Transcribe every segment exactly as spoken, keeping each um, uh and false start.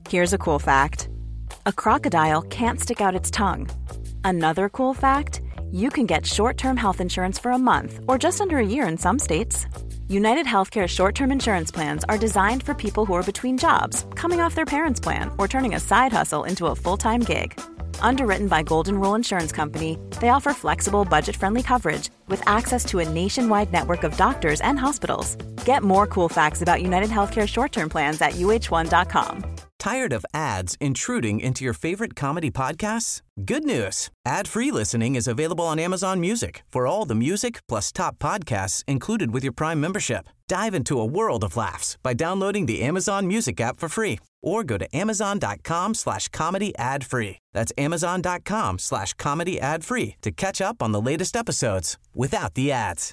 Here's a cool fact. A crocodile can't stick out its tongue. Another cool fact, you can get short-term health insurance for a month or just under a year in some states. United Healthcare short-term insurance plans are designed for people who are between jobs, coming off their parents' plan, or turning a side hustle into a full-time gig. Underwritten by Golden Rule Insurance Company, they offer flexible, budget-friendly coverage with access to a nationwide network of doctors and hospitals. Get more cool facts about United Healthcare short-term plans at U H one dot com. Tired of ads intruding into your favorite comedy podcasts? Good news. Ad-free listening is available on Amazon Music for all the music plus top podcasts included with your Prime membership. Dive into a world of laughs by downloading the Amazon Music app for free or go to amazon.com slash comedy ad free. That's amazon.com slash comedy ad free to catch up on the latest episodes without the ads.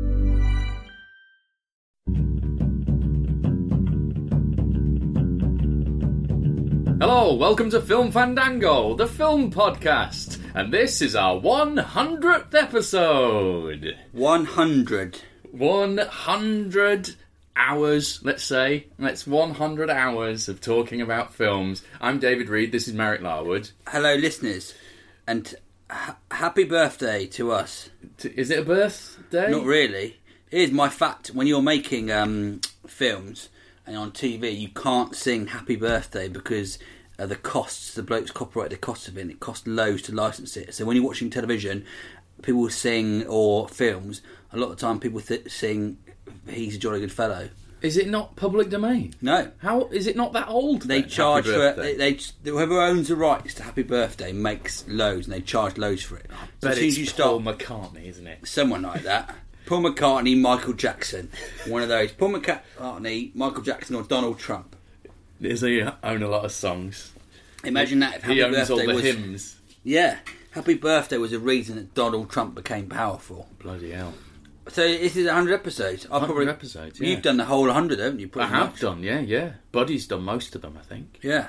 Hello, welcome to Film Fandango, the film podcast, and this is our one hundredth episode. one hundred. one hundred hours, let's say. That's one hundred hours of talking about films. I'm David Reed, this is Merrick Larwood. Hello, listeners, and h- happy birthday to us. T- is it a birthday? Not really. Here's my fact. When you're making um, films and on T V, you can't sing happy birthday because uh, the costs, the blokes copyright the cost of it, and it costs loads to license it. So when you're watching television, people sing, or films, a lot of the time people th- sing He's a Jolly Good Fellow. Is it not public domain? No. How is it not that old? They then? charge Happy for it. birthday? They, they, whoever owns the rights to Happy Birthday makes loads, and they charge loads for it. So But as soon it's as you start, Paul McCartney, isn't it? someone like that. Paul McCartney, Michael Jackson, one of those. Paul McCartney, Michael Jackson, or Donald Trump. Does he own a lot of songs? Imagine that if Happy He owns Birthday all the was hymns. yeah, Happy Birthday was a reason that Donald Trump became powerful. Bloody hell. So this is one hundred episodes. I'll one hundred probably, episodes, yeah. You've done the whole one hundred, haven't you? I Pretty have much. done, yeah, yeah. Buddy's done most of them, I think. Yeah.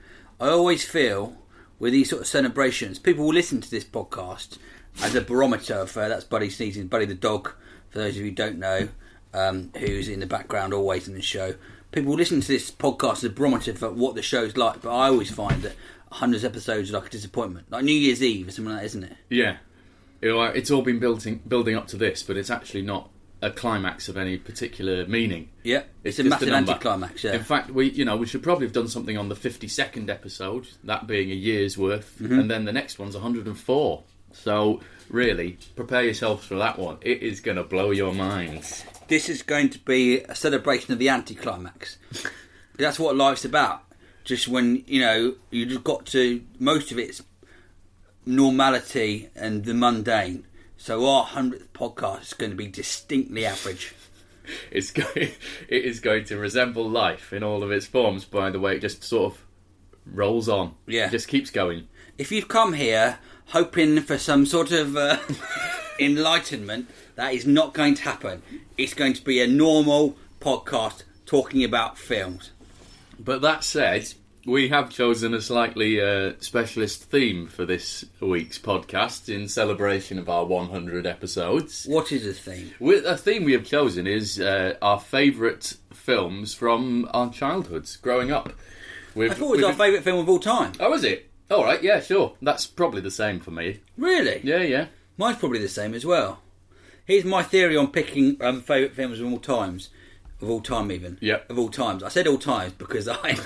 I always feel with these sort of celebrations, people will listen to this podcast as a barometer of uh, that's Buddy sneezing, Buddy the dog. For those of you who don't know, um, who's in the background always in the show, people will listen to this podcast as a barometer for what the show's like. But I always find that one hundred episodes are like a disappointment, like New Year's Eve or something like that, isn't it? Yeah. You know, it's all been building building up to this, but it's actually not a climax of any particular meaning. Yeah, it's, It's a just massive a number. anticlimax. Yeah, In fact, we you know we should probably have done something on the fifty-second episode, that being a year's worth, Mm-hmm. and then the next one's one hundred and four. So really, prepare yourselves for that one. It is going to blow your minds. this is going to be a celebration of the anticlimax. That's what life's about. Just when you know you just got to most of it's normality and the mundane. So our hundredth podcast is going to be distinctly average. It's going, it is going to resemble life in all of its forms. By the way, it just sort of rolls on. Yeah. It just keeps going. If you've come here hoping for some sort of uh, enlightenment, that is not going to happen. It's going to be a normal podcast talking about films. But that said, we have chosen a slightly uh, specialist theme for this week's podcast in celebration of our one hundred episodes. What is the theme? We- A theme we have chosen is uh, our favourite films from our childhoods, growing up. We've, I thought it was we've- our favourite film of all time. Oh, is it? All right, yeah, sure. That's probably the same for me. Really? Yeah, yeah. Mine's probably the same as well. Here's my theory on picking um, favourite films of all times. Of all time, even. Yeah. Of all times. I said all times because I...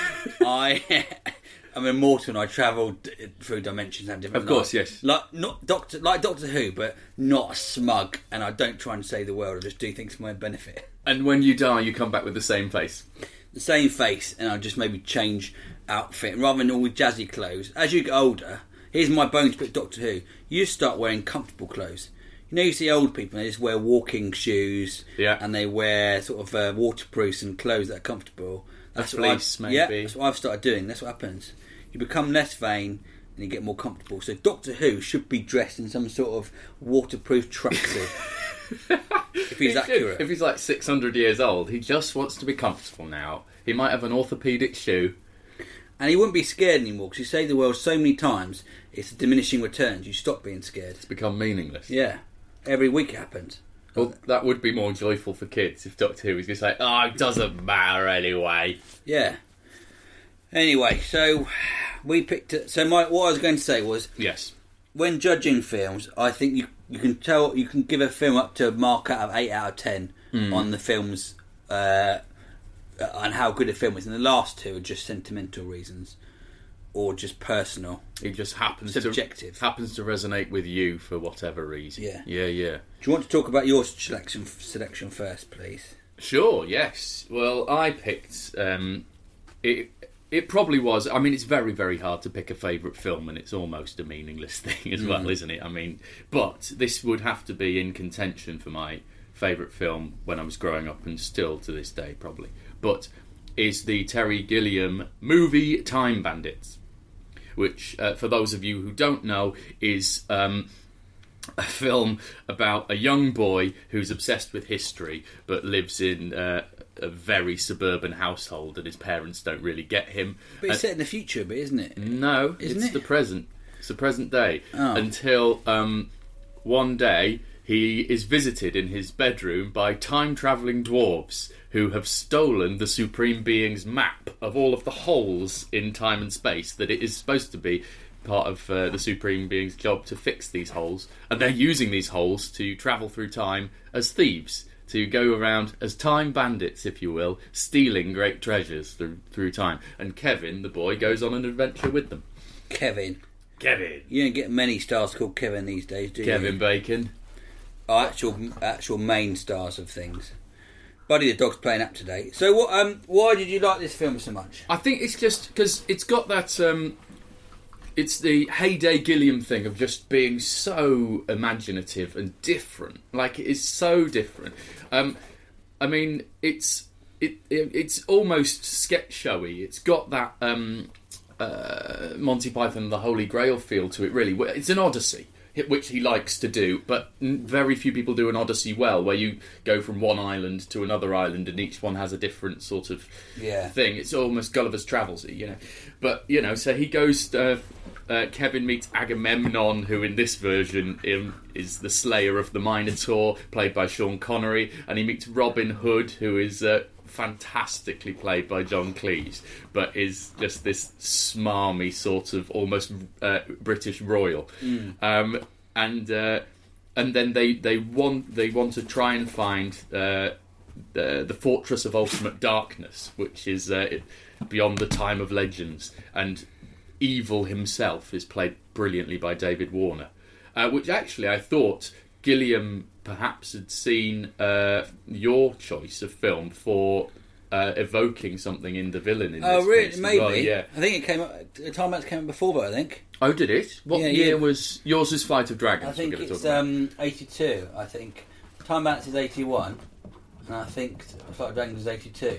I... I'm immortal and I travel through dimensions and have different Of course, lives. yes. Like, not Doctor, like Doctor Who, but not smug, and I don't try and save the world, I just do things for my own benefit. And when you die, you come back with the same face. The same face, and I'll just maybe change outfit. And rather than all with jazzy clothes, as you get older, here's my bones pick Doctor Who, you start wearing comfortable clothes. You know, you see old people, and they just wear walking shoes, Yeah. and they wear sort of uh, waterproofs and clothes that are comfortable. That's A what I've- fleece, maybe. Yeah, that's what I've started doing. That's what happens. You become less vain, and you get more comfortable. So Doctor Who should be dressed in some sort of waterproof tracksuit. If he's He should. accurate. If he's like six hundred years old, he just wants to be comfortable now. He might have an orthopaedic shoe. And he wouldn't be scared anymore, because you save the world so many times, it's diminishing returns. You stop being scared. It's become meaningless. Yeah. Every week it happens. Well, that would be more joyful for kids if Doctor Who was going to say, oh, it doesn't matter anyway. Yeah. Anyway, so we picked it. So my what I was going to say was yes, when judging films, I think you you can tell you can give a film up to a mark out of eight out of ten mm. on the film's uh, on how good a film is, and the last two are just sentimental reasons or just personal. It just happens subjective to, happens to resonate with you for whatever reason. Yeah, yeah, yeah. Do you want to talk about your selection selection first, please? Sure. Yes. Well, I picked um, it. It probably was. I mean, it's very, very hard to pick a favourite film, and it's almost a meaningless thing as mm. well, isn't it? I mean, but this would have to be in contention for my favourite film when I was growing up, and still to this day, probably. But is the Terry Gilliam movie Time Bandits, which, uh, for those of you who don't know, is um, a film about a young boy who's obsessed with history, but lives in Uh, a very suburban household, and his parents don't really get him. But it's and, set in the future, but isn't it? No, isn't it's it? the present. It's the present day. Oh. Until um, one day he is visited in his bedroom by time-travelling dwarves who have stolen the Supreme Being's map of all of the holes in time and space that it is supposed to be part of uh, the Supreme Being's job to fix these holes, and they're using these holes to travel through time as thieves, to go around as time bandits, if you will, stealing great treasures through, through time. And Kevin, the boy, goes on an adventure with them. Kevin. Kevin. You don't get many stars called Kevin these days, do you? Kevin Bacon. Oh, actual actual main stars of things. Buddy the dog's playing up today. So, what? Um, why did you like this film so much? I think it's just because it's got that... Um, It's the heyday Gilliam thing of just being so imaginative and different. Like, it is so different. Um, I mean, it's it, it it's almost sketch showy. It's got that um, uh, Monty Python and the Holy Grail feel to it, really. It's an Odyssey, which he likes to do, but very few people do an Odyssey well, where you go from one island to another island and each one has a different sort of yeah. thing. It's almost Gulliver's Travels, you know. But, you know, so he goes... Uh, Uh, Kevin meets Agamemnon, who in this version um, is the slayer of the Minotaur, played by Sean Connery, and he meets Robin Hood, who is uh, fantastically played by John Cleese, but is just this smarmy sort of almost uh, British royal. Mm. Um, and uh, and then they, they want they want to try and find uh, the, the Fortress of Ultimate Darkness, which is uh, beyond the time of legends, and Evil himself is played brilliantly by David Warner, uh, which actually I thought Gilliam perhaps had seen uh, your choice of film for uh, evoking something in the villain. In oh, this really? case. Maybe. Well, yeah. I think it came up. Time Bandits came up before that. I think. Oh, did it? What yeah, year yeah. was yours? Was Flight of Dragons? I think we're it's talk about. um, eighty-two. I think Time Bandits is eighty-one, and I think Flight of Dragons is eighty-two.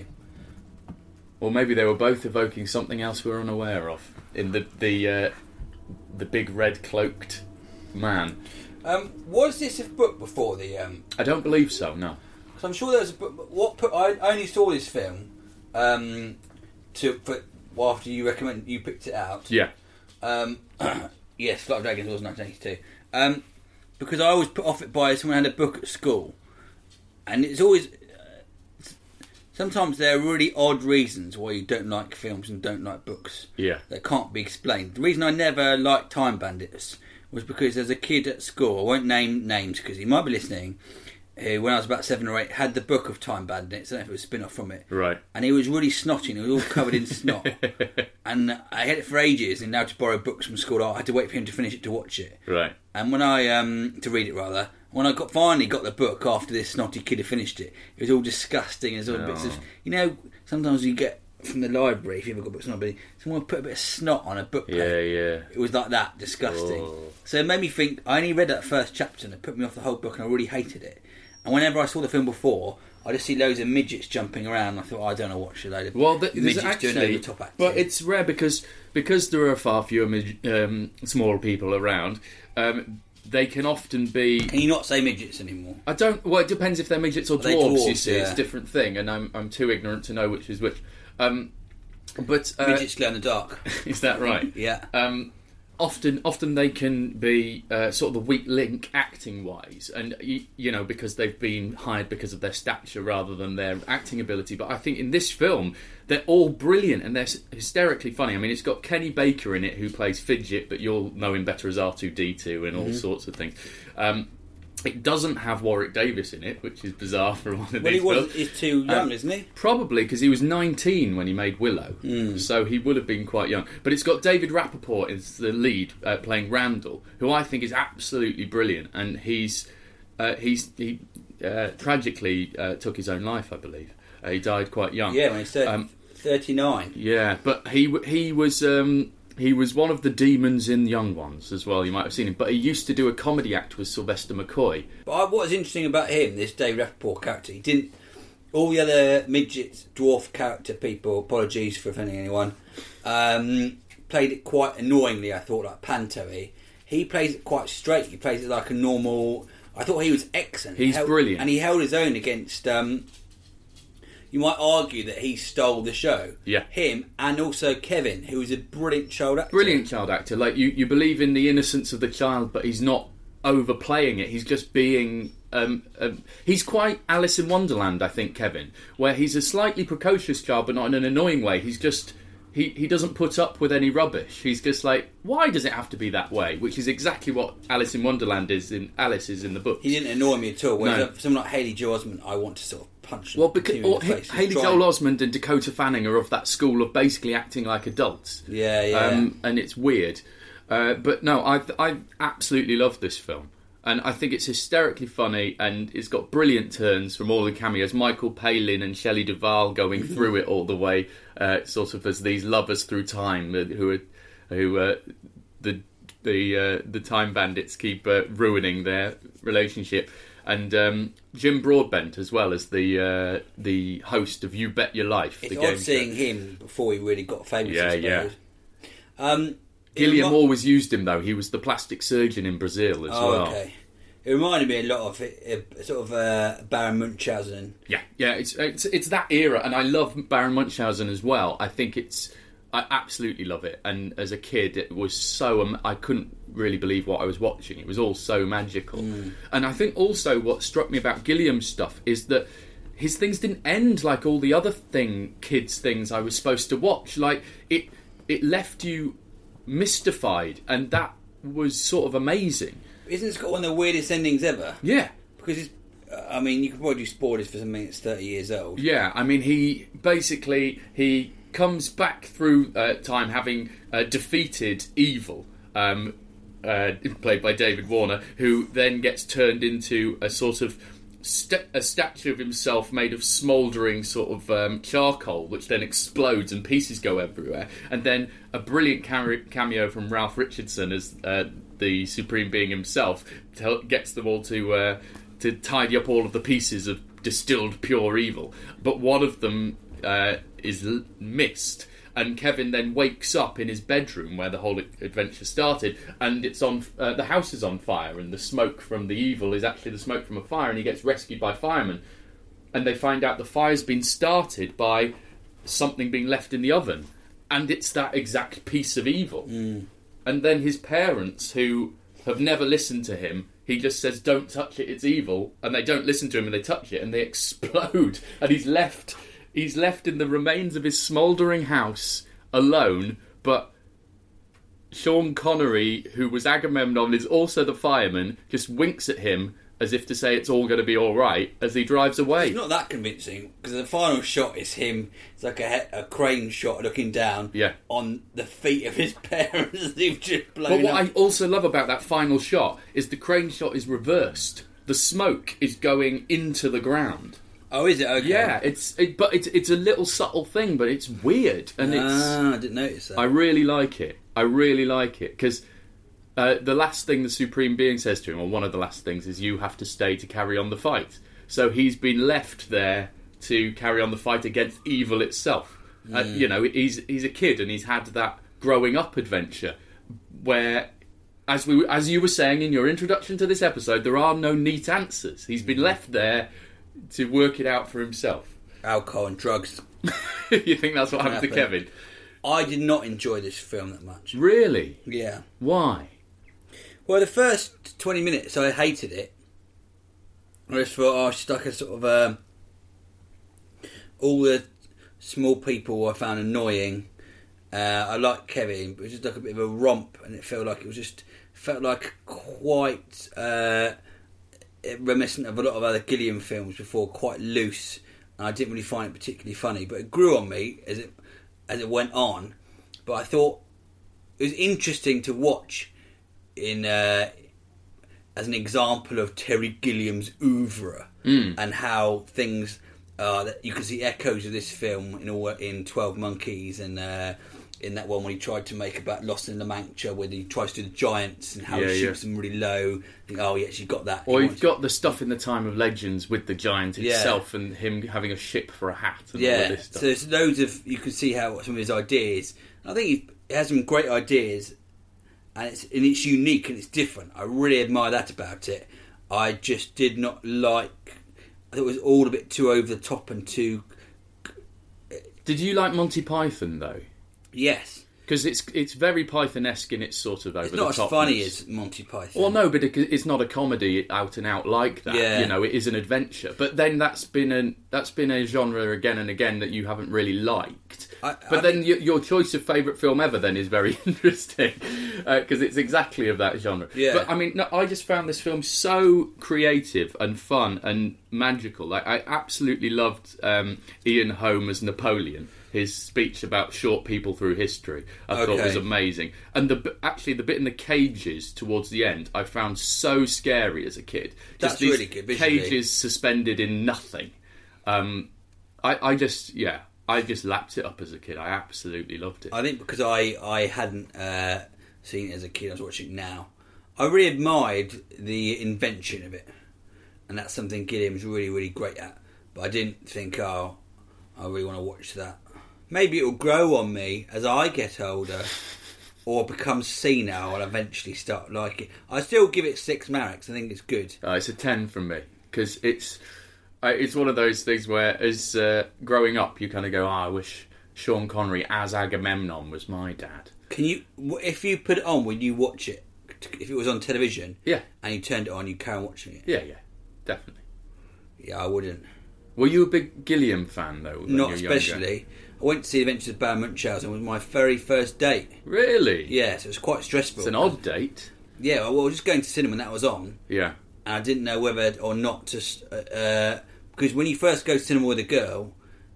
Or maybe they were both evoking something else we're unaware of in the the uh, the big red cloaked man. Um, was this a book before the? Um, I don't believe so. No. Because I'm sure there was a book. But what? Put, I only saw this film um, to put well, after you recommend you picked it out. Yeah. Um, yes, Flight of Dragons was nineteen eighty-two. Um, because I was put off it by someone who had a book at school, and it's always. Sometimes there are really odd reasons why you don't like films and don't like books. Yeah. That can't be explained. The reason I never liked Time Bandits was because there's a kid at school, I won't name names because he might be listening, who when I was about seven or eight had the book of Time Bandits. I don't know if it was a spin-off from it. Right. And he was really snotty and he was all covered in snot. And I had it for ages, and now to borrow books from school I had to wait for him to finish it to watch it. Right. And when I, um, to read it rather, when I got finally got the book after this snotty kid had finished it, it was all disgusting. There's all Oh. bits of, you know, sometimes you get from the library, if you ever got books on library, someone would put a bit of snot on a book Yeah, page. yeah. It was like that, disgusting. Oh. So it made me think, I only read that first chapter and it put me off the whole book and I really hated it. And whenever I saw the film before, I just see loads of midgets jumping around and I thought, oh, I don't know what should I do. Well, the, there's midgets actually, doing over the top acting. but it's rare because because there are far fewer mid, um, small people around. Um, they can often be. Can you not say midgets anymore? I don't. Well, it depends if they're midgets or Are they dwarves. dwarves? You see, Yeah. it's a different thing, and I'm I'm too ignorant to know which is which. Um, but uh, Midgets glow in the dark. is that right? Yeah. Um, often often they can be uh, sort of the weak link acting wise, and you, you know, because they've been hired because of their stature rather than their acting ability. But I think in this film they're all brilliant and they're hysterically funny. I mean, it's got Kenny Baker in it, who plays Fidget, but you'll know him better as R two D two and all mm-hmm. sorts of things. Um, It doesn't have Warwick Davis in it, which is bizarre for one of well, these he was, films. He's too young, um, isn't he? Probably, because he was nineteen when he made Willow. Mm. So he would have been quite young. But it's got David Rappaport as the lead, uh, playing Randall, who I think is absolutely brilliant. And he's uh, he's he uh, tragically uh, took his own life, I believe. Uh, he died quite young. Yeah, when he's thirty, um, thirty-nine. Yeah, but he he was... Um, He was one of the demons in Young Ones as well. You might have seen him. But he used to do a comedy act with Sylvester McCoy. But I, what was interesting about him, this Dave Rappaport character, he didn't... All the other midget, dwarf character people, apologies for offending anyone, um, played it quite annoyingly, I thought, like Panto-y. He plays it quite straight. He plays it like a normal... I thought he was excellent. He's he held, brilliant. And he held his own against... Um, you might argue that he stole the show. Yeah. Him and also Kevin, who was a brilliant child actor. Brilliant child actor. Like, you, you believe in the innocence of the child, but he's not overplaying it. He's just being... Um, um, he's quite Alice in Wonderland, I think, Kevin, where he's a slightly precocious child, but not in an annoying way. He's just... He, he doesn't put up with any rubbish. He's just like, why does it have to be that way? Which is exactly what Alice in Wonderland is in Alice is in the book. He didn't annoy me at all. Whereas No. no. someone like Haley Joel Osment, I want to sort of punch him. Well, because in or, the face. Haley Joel Osment and Dakota Fanning are of that school of basically acting like adults. Yeah, yeah. Um, and it's weird. Uh, but no, I I absolutely love this film. And I think it's hysterically funny, and it's got brilliant turns from all the cameos. Michael Palin and Shelley Duvall going through it all the way, uh, sort of as these lovers through time, uh, who are, who uh, the the uh, the time bandits keep uh, ruining their relationship. And um, Jim Broadbent as well as the uh, the host of You Bet Your Life. It's the odd game seeing show. him before he really got famous. Yeah, I suppose. yeah. Um, Gilliam remi- always used him though. He was the plastic surgeon in Brazil as oh, well. Okay. It reminded me a lot of it, uh, sort of uh, Baron Munchausen. Yeah, yeah. It's, it's it's that era, and I love Baron Munchausen as well. I think it's I absolutely love it. And as a kid, it was so um, I couldn't really believe what I was watching. It was all so magical. Mm. And I think also what struck me about Gilliam's stuff is that his things didn't end like all the other thing kids things I was supposed to watch. Like it it left you mystified, and that was sort of amazing. Isn't it got one of the weirdest endings ever? Yeah. Because it's, I mean, you could probably spoil this for something that's thirty years old. Yeah, I mean, he basically he comes back through uh, time having uh, defeated evil, um, uh, played by David Warner, who then gets turned into a sort of st- a statue of himself made of smouldering sort of um, charcoal, which then explodes and pieces go everywhere. And then a brilliant cam- cameo from Ralph Richardson as uh, the Supreme Being himself tell- gets them all to uh, to tidy up all of the pieces of distilled pure evil. But one of them uh, is l- missed, and Kevin then wakes up in his bedroom where the whole adventure started, and it's on uh, the house is on fire, and the smoke from the evil is actually the smoke from a fire, and he gets rescued by firemen, and they find out the fire's been started by something being left in the oven, and it's that exact piece of evil. Mm. And then his parents, who have never listened to him, he just says, don't touch it, it's evil, and they don't listen to him and they touch it and they explode, and he's left he's left in the remains of his smouldering house alone. But Sean Connery, who was Agamemnon, is also the fireman, just winks at him as if to say it's all going to be all right as he drives away. It's not that convincing, because the final shot is him, it's like a, a crane shot looking down Yeah. on the feet of his parents who've just blown But what up. I also love about that final shot is the crane shot is reversed. The smoke is going into the ground. Oh, is it? Okay. Yeah, it's it, but it's it's a little subtle thing, but it's weird, and it's Ah, I didn't notice that. I really like it. I really like it because uh, the last thing the Supreme Being says to him, or one of the last things, is you have to stay to carry on the fight. So he's been left there to carry on the fight against evil itself. Mm. Uh, you know, he's he's a kid and he's had that growing up adventure where, as we as you were saying in your introduction to this episode, there are no neat answers. He's been left there to work it out for himself. Alcohol and drugs. You think that's what happened to happened. Kevin? I did not enjoy this film that much. Really? Yeah. Why? Well, the first twenty minutes, I hated it. I just thought, oh, it's just like a sort of... Um, all the small people I found annoying. Uh, I liked Kevin, but it was just like a bit of a romp, and it felt like it was just... felt like quite... Uh, reminiscent of a lot of other Gilliam films before, quite loose. And I didn't really find it particularly funny, but it grew on me as it as it went on. But I thought it was interesting to watch in uh, as an example of Terry Gilliam's oeuvre mm. and how things uh, that you can see echoes of this film in all in twelve Monkeys and uh, in that one when he tried to make about Lost in La Mancha, where he tries to do the giants and how yeah, he shoots yeah. them really low. Think, oh, he actually got that. Or he you've got the stuff in the Time of Legends with the giant Yeah. itself and him having a ship for a hat and all Yeah, of this stuff. so there's loads of... You can see how some of his ideas... I think he he has some great ideas, and it's and it's unique and it's different. I really admire that about it. I just did not like... I thought it was all a bit too over the top and too... Did you like Monty Python, though? Yes. Because it's it's very Python-esque in its sort of over It's the not as top. funny as Monty Python. Well, no, but it, it's not a comedy out and out like that. Yeah. You know, it is an adventure. But then that's been an that's been a genre again and again that you haven't really liked. I- but I then think- your, your choice of favourite film ever then is very interesting because uh, it's exactly of that genre. Yeah. But I mean, no, I just found this film so creative and fun and magical. Like I absolutely loved um, Ian Holm as Napoleon. His speech about short people through history, I thought Okay. was amazing. And the actually the bit in the cages towards the end, I found so scary as a kid. That's Just these really good, visually. cages suspended in nothing. Um, I, I just, yeah, I just lapped it up as a kid. I absolutely loved it. I think because I, I hadn't uh, seen it as a kid, I was watching it now. I really admired the invention of it. And that's something Gilliam's really, really great at. But I didn't think, oh, I really want to watch that. Maybe it'll grow on me as I get older or become senile and eventually start liking it. I still give it six marks. I think it's good. Uh, it's a ten from me because it's uh, it's one of those things where, as uh, growing up, you kind of go, oh, I wish Sean Connery as Agamemnon was my dad. Can you, if you put it on, would you watch it? If it was on television, Yeah. and you turned it on, you carry on watching it. Yeah, yeah, definitely. Yeah, I wouldn't. Were you a big Gilliam fan though? when Not you were younger? especially. I went to see Adventures of Baron Munchausen. It was my very first date. Really? Yeah, so it was quite stressful. It's an odd date. Yeah, well, I was just going to cinema and that was on, Yeah. and I didn't know whether or not to. Uh, because when you first go to cinema with a girl,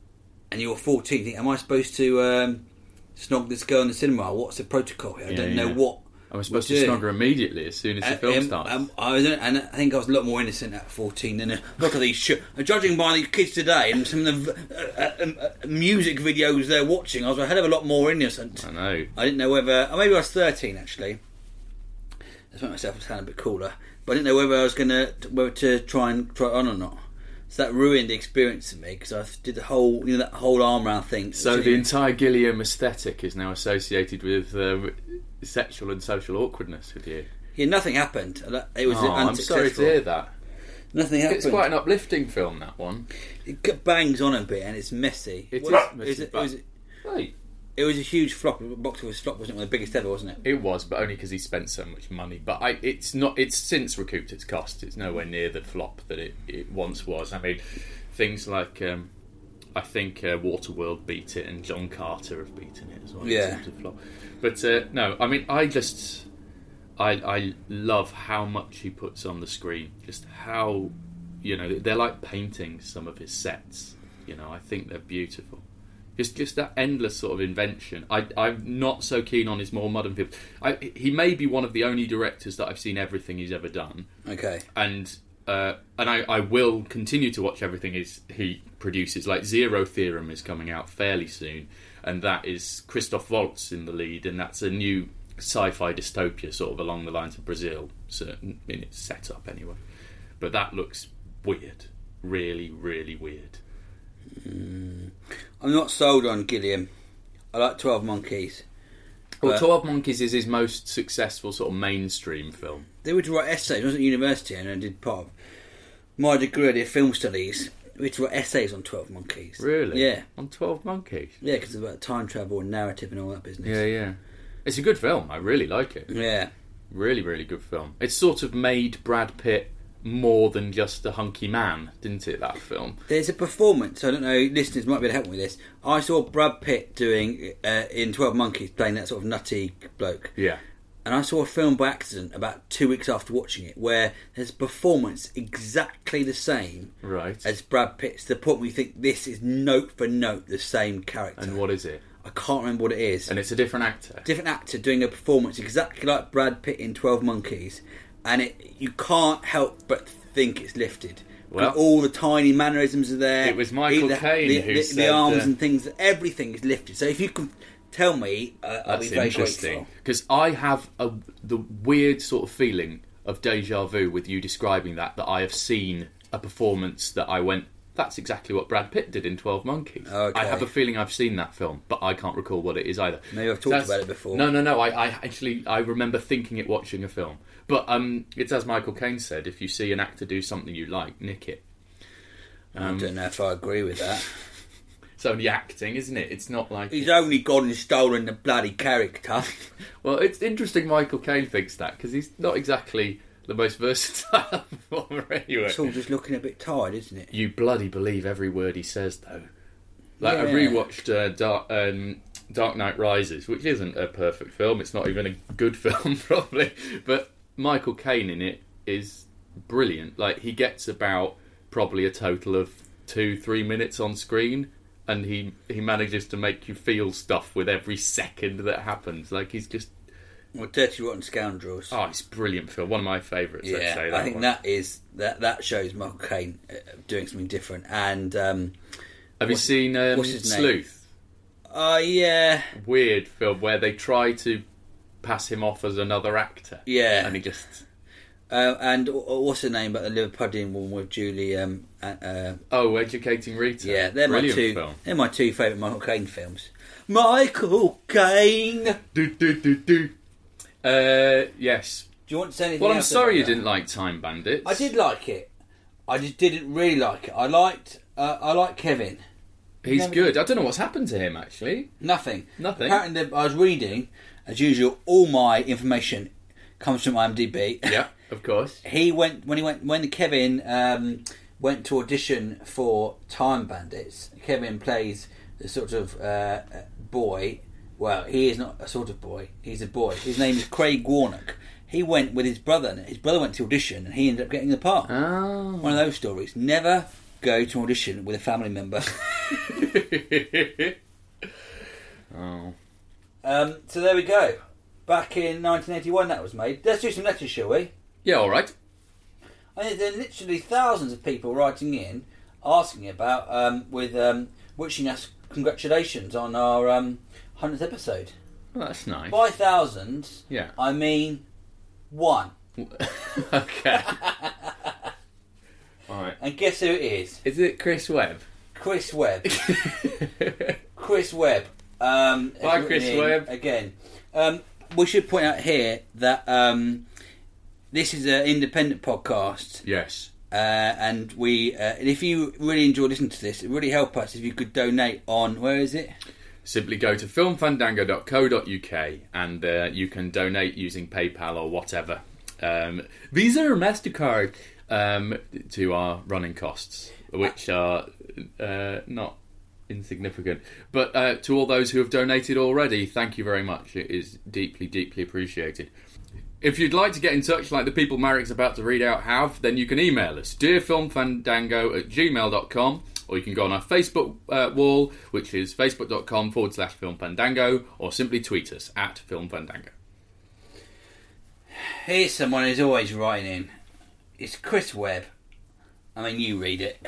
and you're fourteen, you think, am I supposed to um, snog this girl in the cinema? What's the protocol here? I Yeah, don't know yeah. what. I was supposed we're to doing. snog her immediately as soon as the film Um, starts. um, I was, and I think I was a lot more innocent at fourteen than a lot of these. Sh- judging by these kids today and some of the uh, uh, uh, music videos they're watching, I was a hell of a lot more innocent. I know. I didn't know whether, or maybe I was thirteen actually. Let's make myself sound a bit cooler. But I didn't know whether I was going to whether to try and try it on or not. So that ruined the experience for me because I did the whole, you know, that whole arm round thing. So the entire Gilliam aesthetic is now associated with uh, sexual and social awkwardness with you. Yeah, nothing happened. It was Oh, I'm unsuccessful. sorry to hear that. Nothing happened. It's quite an uplifting film, that one. It bangs on a bit and it's messy. It Well, is it messy, was, it, but- was, Right. it was a huge flop. Box office flop, wasn't it? One of the biggest ever, wasn't it? It was, but only because he spent so much money. But I, it's not. It's since recouped its cost. It's nowhere near the flop that it, it once was. I mean, things like um, I think uh, Waterworld beat it, and John Carter have beaten it as well. in Yeah. terms of flop. But uh, no, I mean, I just I I love how much he puts on the screen. Just how, you know, they're like paintings. Some of his sets. You know, I think they're beautiful. Just, just that endless sort of invention. I, I'm not so keen on his more modern films. I, he may be one of the only directors that I've seen everything he's ever done, Okay. and uh, and I, I will continue to watch everything he's, he produces. Like Zero Theorem is coming out fairly soon, and that is Christoph Waltz in the lead, and that's a new sci-fi dystopia, sort of along the lines of Brazil, certain in its setup anyway. But that looks weird, really, really weird. Mm. I'm not sold on Gilliam. I like twelve Monkeys. Well, But- twelve Monkeys is his most successful sort of mainstream film. They were to write essays. I was at university and I did part of my degree. I did film studies, We wrote essays on twelve Monkeys. Really? Yeah. On twelve Monkeys? Yeah, because it's about time travel and narrative and all that business. Yeah, yeah. It's a good film. I really like it. Yeah. Really, really good film. It sort of made Brad Pitt more than just a hunky man, didn't it, that film? There's a performance, I don't know, listeners might be able to help me with this. I saw Brad Pitt doing, uh, in twelve Monkeys, playing that sort of nutty bloke. Yeah. And I saw a film by accident about two weeks after watching it where there's a performance exactly the same right. as Brad Pitt's. The point where you think this is note for note the same character. And what is it? I can't remember what it is. And it's a different actor? Different actor doing a performance exactly like Brad Pitt in twelve Monkeys. And it, you can't help but think it's lifted. Well, all the tiny mannerisms are there. It was Michael Caine the, who the, said... The arms uh, and things, everything is lifted. So if you can... Tell me, uh, I'll be very interesting. grateful. Because I have a, the weird sort of feeling of deja vu with you describing that, that I have seen a performance that I went, that's exactly what Brad Pitt did in twelve Monkeys. Okay. I have a feeling I've seen that film, but I can't recall what it is either. Maybe I've talked That's, about it before. No, no, no. I, I actually, I remember thinking it watching a film. But um, it's as Michael Caine said, if you see an actor do something you like, nick it. Um, I don't know if I agree with that. It's only acting, isn't it? It's not like... He's only gone and stolen the bloody character. Well, it's interesting Michael Caine thinks that, because he's not exactly the most versatile performer anyway. It's all just looking a bit tired, isn't it? You bloody believe every word he says, though. Like, yeah. I rewatched uh, Dark, um, Dark Knight Rises, which isn't a perfect film. It's not even a good film, probably. But Michael Caine in it is brilliant. Like, he gets about probably a total of two, three minutes on screen, and he, he manages to make you feel stuff with every second that happens. Like, he's just... Well, Dirty Rotten Scoundrels. Oh, it's a brilliant film. One of my favourites, yeah, let's say. That I think one. that is... That, that shows Michael Caine uh, doing something different. And... Um, Have you seen um, what's his name? Sleuth? Oh, uh, yeah. Weird film where they try to pass him off as another actor. Yeah. And he just... Uh, and what's her name? But the Liverpudlian one with Julie. Um, uh, oh, Educating Rita. Yeah, they're Brilliant my two. Film. They're my two favourite Michael Caine films. Michael Caine. Do do do do. Uh, yes. Do you want to say anything? Well, I'm else sorry you about that? didn't like Time Bandits. I did like it. I just didn't really like it. I liked. Uh, I liked Kevin. He's Never good. did. I don't know what's happened to him actually. Nothing. Nothing. Apparently, I was reading, as usual. All my information comes from IMDb. Yeah, of course. He went when he went when Kevin um, went to audition for Time Bandits. Kevin plays the sort of uh, boy. Well, he is not a sort of boy. He's a boy. His name is Craig Warnock. He went with his brother. And his brother went to audition, and he ended up getting the part. Oh. One of those stories. Never go to audition with a family member. oh. Um, so there we go. Back in nineteen eighty-one, that was made. Let's do some letters, shall we? Yeah, all right. I mean, there are literally thousands of people writing in, asking about, um, with um, wishing us congratulations on our um, hundredth episode. Well, that's nice. By thousands, Yeah. I mean one. Okay. All right. And guess who it is? Is it Chris Webb? Chris Webb. Chris Webb. Um, has Bye, written Chris in Webb. Again. Um, we should point out here that um, this is an independent podcast. Yes. Uh, and we, uh, and if you really enjoy listening to this, it would really help us if you could donate on, where is it? Simply go to film fandango dot co dot uk and uh, you can donate using PayPal or whatever. Um, Visa or MasterCard um, to our running costs, which are uh, not insignificant. But uh, to all those who have donated already, thank you very much. It is deeply, deeply appreciated. If you'd like to get in touch like the people Marek's about to read out have, then you can email us, dearfilmfandango at gmail dot com, or you can go on our Facebook uh, wall, which is facebook.com forward slash filmfandango, or simply tweet us at filmfandango. Here's someone who's always writing in. It's Chris Webb. I mean, you read it.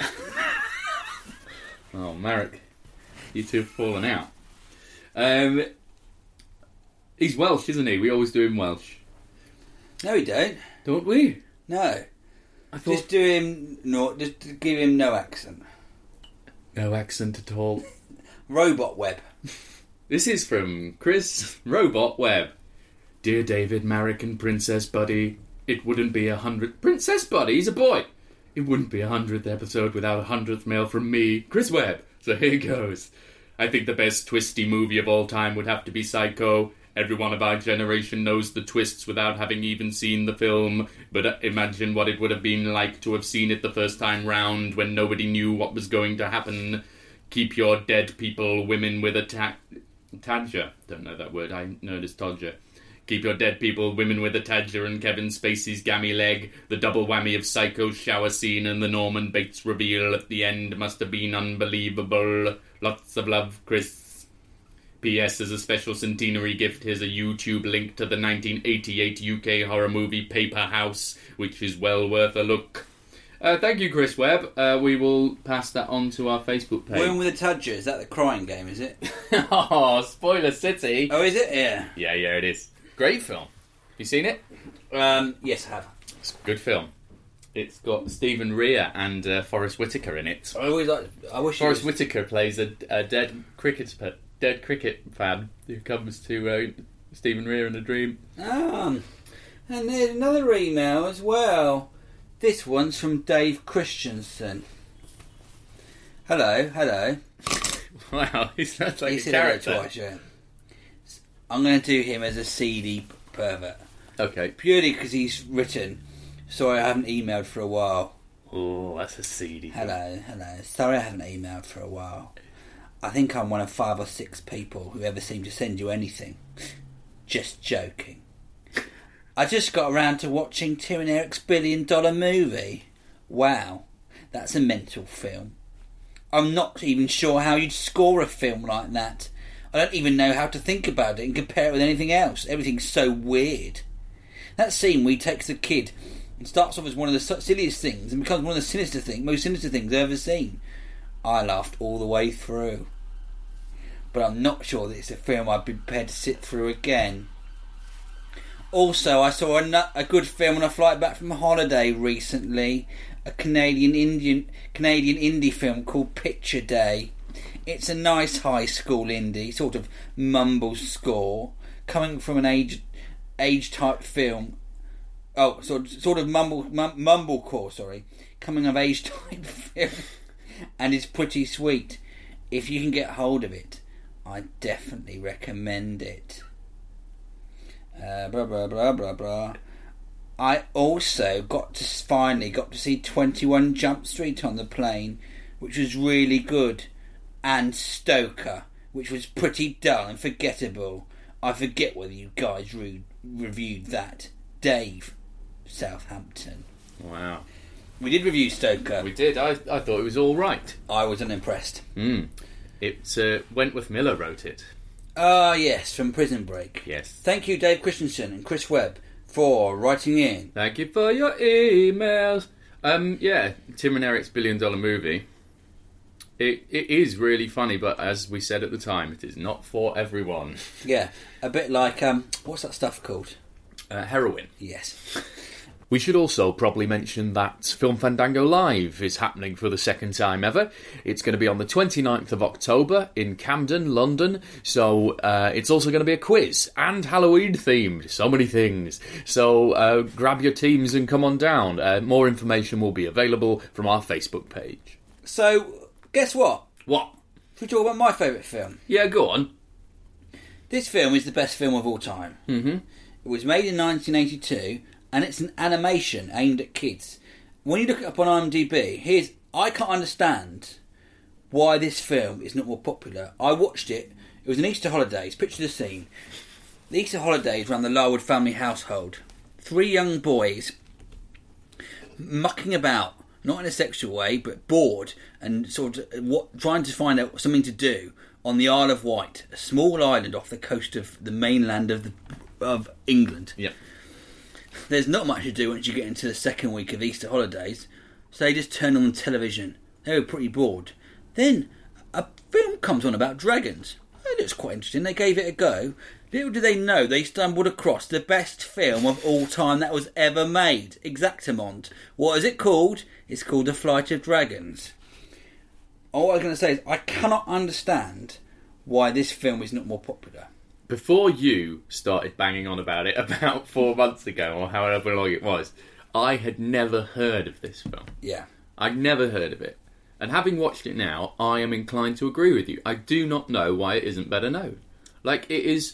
Oh, Marek, you two have fallen out. Um, he's Welsh, isn't he? We always do him Welsh. No, we don't. Don't we? No. I thought... Just do him, no, just give him no accent. No accent at all. Robot Webb. This is from Chris Robot Webb. Dear David, Marek and Princess Buddy, it wouldn't be a hundred... Princess Buddy? He's a boy. It wouldn't be a hundredth episode without a hundredth mail from me, Chris Webb. So here goes. I think the best twisty movie of all time would have to be Psycho. Everyone of our generation knows the twists without having even seen the film, but imagine what it would have been like to have seen it the first time round when nobody knew what was going to happen. Keep your dead people, women with a ta- tadger. Don't know that word, I know it as todger. Keep your dead people, women with a tadger, and Kevin Spacey's gammy leg. The double whammy of Psycho's shower scene and the Norman Bates reveal at the end must have been unbelievable. Lots of love, Chris. P S. As a special centenary gift, here's a YouTube link to the nineteen eighty-eight U K horror movie Paper House, which is well worth a look. Uh, thank you, Chris Webb. Uh, we will pass that on to our Facebook page. Women with a Tadger, is that the crying game, is it? Oh, Spoiler City. Oh, is it? Yeah. Yeah, yeah, it is. Great film. You seen it? Um, yes, I have. It's a good film. It's got Stephen Rea and uh, Forrest Whitaker in it. I always like. I wish Forrest was... Whitaker plays a, a dead cricket dead cricket fan who comes to uh, Stephen Rea in a dream. Um, and there's another email as well. This one's from Dave Christensen. Hello, hello. Wow, he sounds like he a said character. Hello twice, yeah. I'm going to do him as a seedy pervert. Okay. Purely because he's written, sorry I haven't emailed for a while. Oh, that's a seedy thing. Hello, hello. Sorry I haven't emailed for a while. I think I'm one of five or six people who ever seem to send you anything. Just joking. I just got around to watching Tim and Eric's billion dollar movie. Wow, that's a mental film. I'm not even sure how you'd score a film like that. I don't even know how to think about it and compare it with anything else. Everything's so weird. That scene where he takes the kid and starts off as one of the silliest things and becomes one of the sinister things, most sinister things I've ever seen. I laughed all the way through. But I'm not sure that it's a film I'd be prepared to sit through again. Also, I saw a, a good film on a flight back from holiday recently. A Canadian Indian Canadian indie film called Picture Day. It's a nice high school indie, sort of mumble score, coming from an age age type film. Oh, sort sort of mumble mum, mumblecore, sorry, coming of age type film, and it's pretty sweet. If you can get hold of it, I definitely recommend it. Uh, blah blah blah blah blah. I also got to finally got to see twenty-one Jump Street on the plane, which was really good, and Stoker, which was pretty dull and forgettable. I forget whether you guys re- reviewed that. Dave, Southampton. Wow. We did review Stoker. We did. I I thought it was all right. I was unimpressed. Mm. It uh, Wentworth Miller wrote it. Ah, uh, yes, from Prison Break. Yes. Thank you, Dave Christensen and Chris Webb, for writing in. Thank you for your emails. Um, yeah, Tim and Eric's Billion Dollar Movie. It it is really funny, but as we said at the time, it is not for everyone. Yeah, a bit like um, what's that stuff called? Uh, heroin. Yes. We should also probably mention that Film Fandango Live is happening for the second time ever. It's going to be on the twenty-ninth of October in Camden, London. So uh, it's also going to be a quiz and Halloween themed. So many things. So uh, grab your teams and come on down. Uh, more information will be available from our Facebook page. So, guess what? What? Should we talk about my favourite film? Yeah, go on. This film is the best film of all time. Mm-hmm. It was made in nineteen eighty-two, and it's an animation aimed at kids. When you look it up on IMDb, here's I can't understand why this film is not more popular. I watched it. It was an Easter holidays. Picture the scene. The Easter holidays ran the Larwood family household. Three young boys mucking about, not in a sexual way, but bored and sort of what, trying to find out something to do on the Isle of Wight, a small island off the coast of the mainland of the, of England. Yep. There's not much to do once you get into the second week of Easter holidays, so they just turn on the television. They were pretty bored. Then a film comes on about dragons. It looks quite interesting. They gave it a go. Little did they know they stumbled across the best film of all time that was ever made. Exactamont. What is it called? It's called The Flight of Dragons. All I was going to say is I cannot understand why this film is not more popular. Before you started banging on about it about four months ago, or however long it was, I had never heard of this film. Yeah. I'd never heard of it. And having watched it now, I am inclined to agree with you. I do not know why it isn't better known. Like, it is...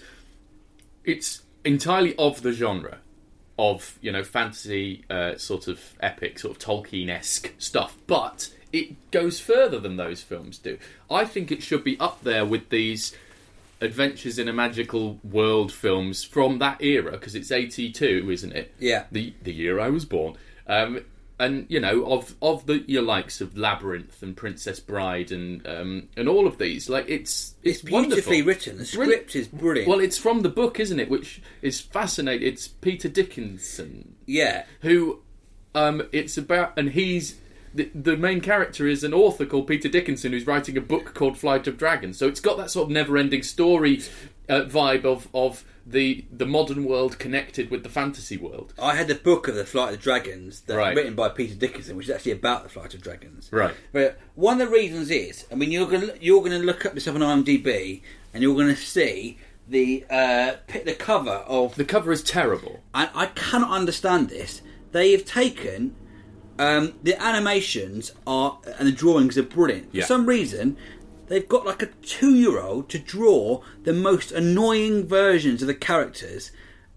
It's entirely of the genre of, you know, fantasy, uh, sort of epic, sort of Tolkien-esque stuff. But it goes further than those films do. I think it should be up there with these Adventures in a Magical World films from that era, because it's eighty-two, isn't it? Yeah. The the year I was born. Um, and, you know, of of the your likes of Labyrinth and Princess Bride and um, and all of these, like, it's it's, It's beautifully wonderful. written. The script Brilliant. is brilliant. Well, it's from the book, isn't it? Which is fascinating. It's Peter Dickinson. Yeah. Who, um, it's about, and he's, the, the main character is an author called Peter Dickinson who's writing a book called Flight of Dragons. So it's got that sort of never-ending story uh, vibe of, of the the modern world connected with the fantasy world. I had the book of The Flight of the Dragons that's Right. written by Peter Dickinson, which is actually about the Flight of Dragons. Right. But one of the reasons is, I mean, you're going you're going to look up this up on IMDb, and you're going to see the uh, pi- the cover of. The cover is terrible. And I cannot understand this. They have taken um, the animations are and the drawings are brilliant. Yeah. For some reason, they've got like a two-year-old to draw the most annoying versions of the characters.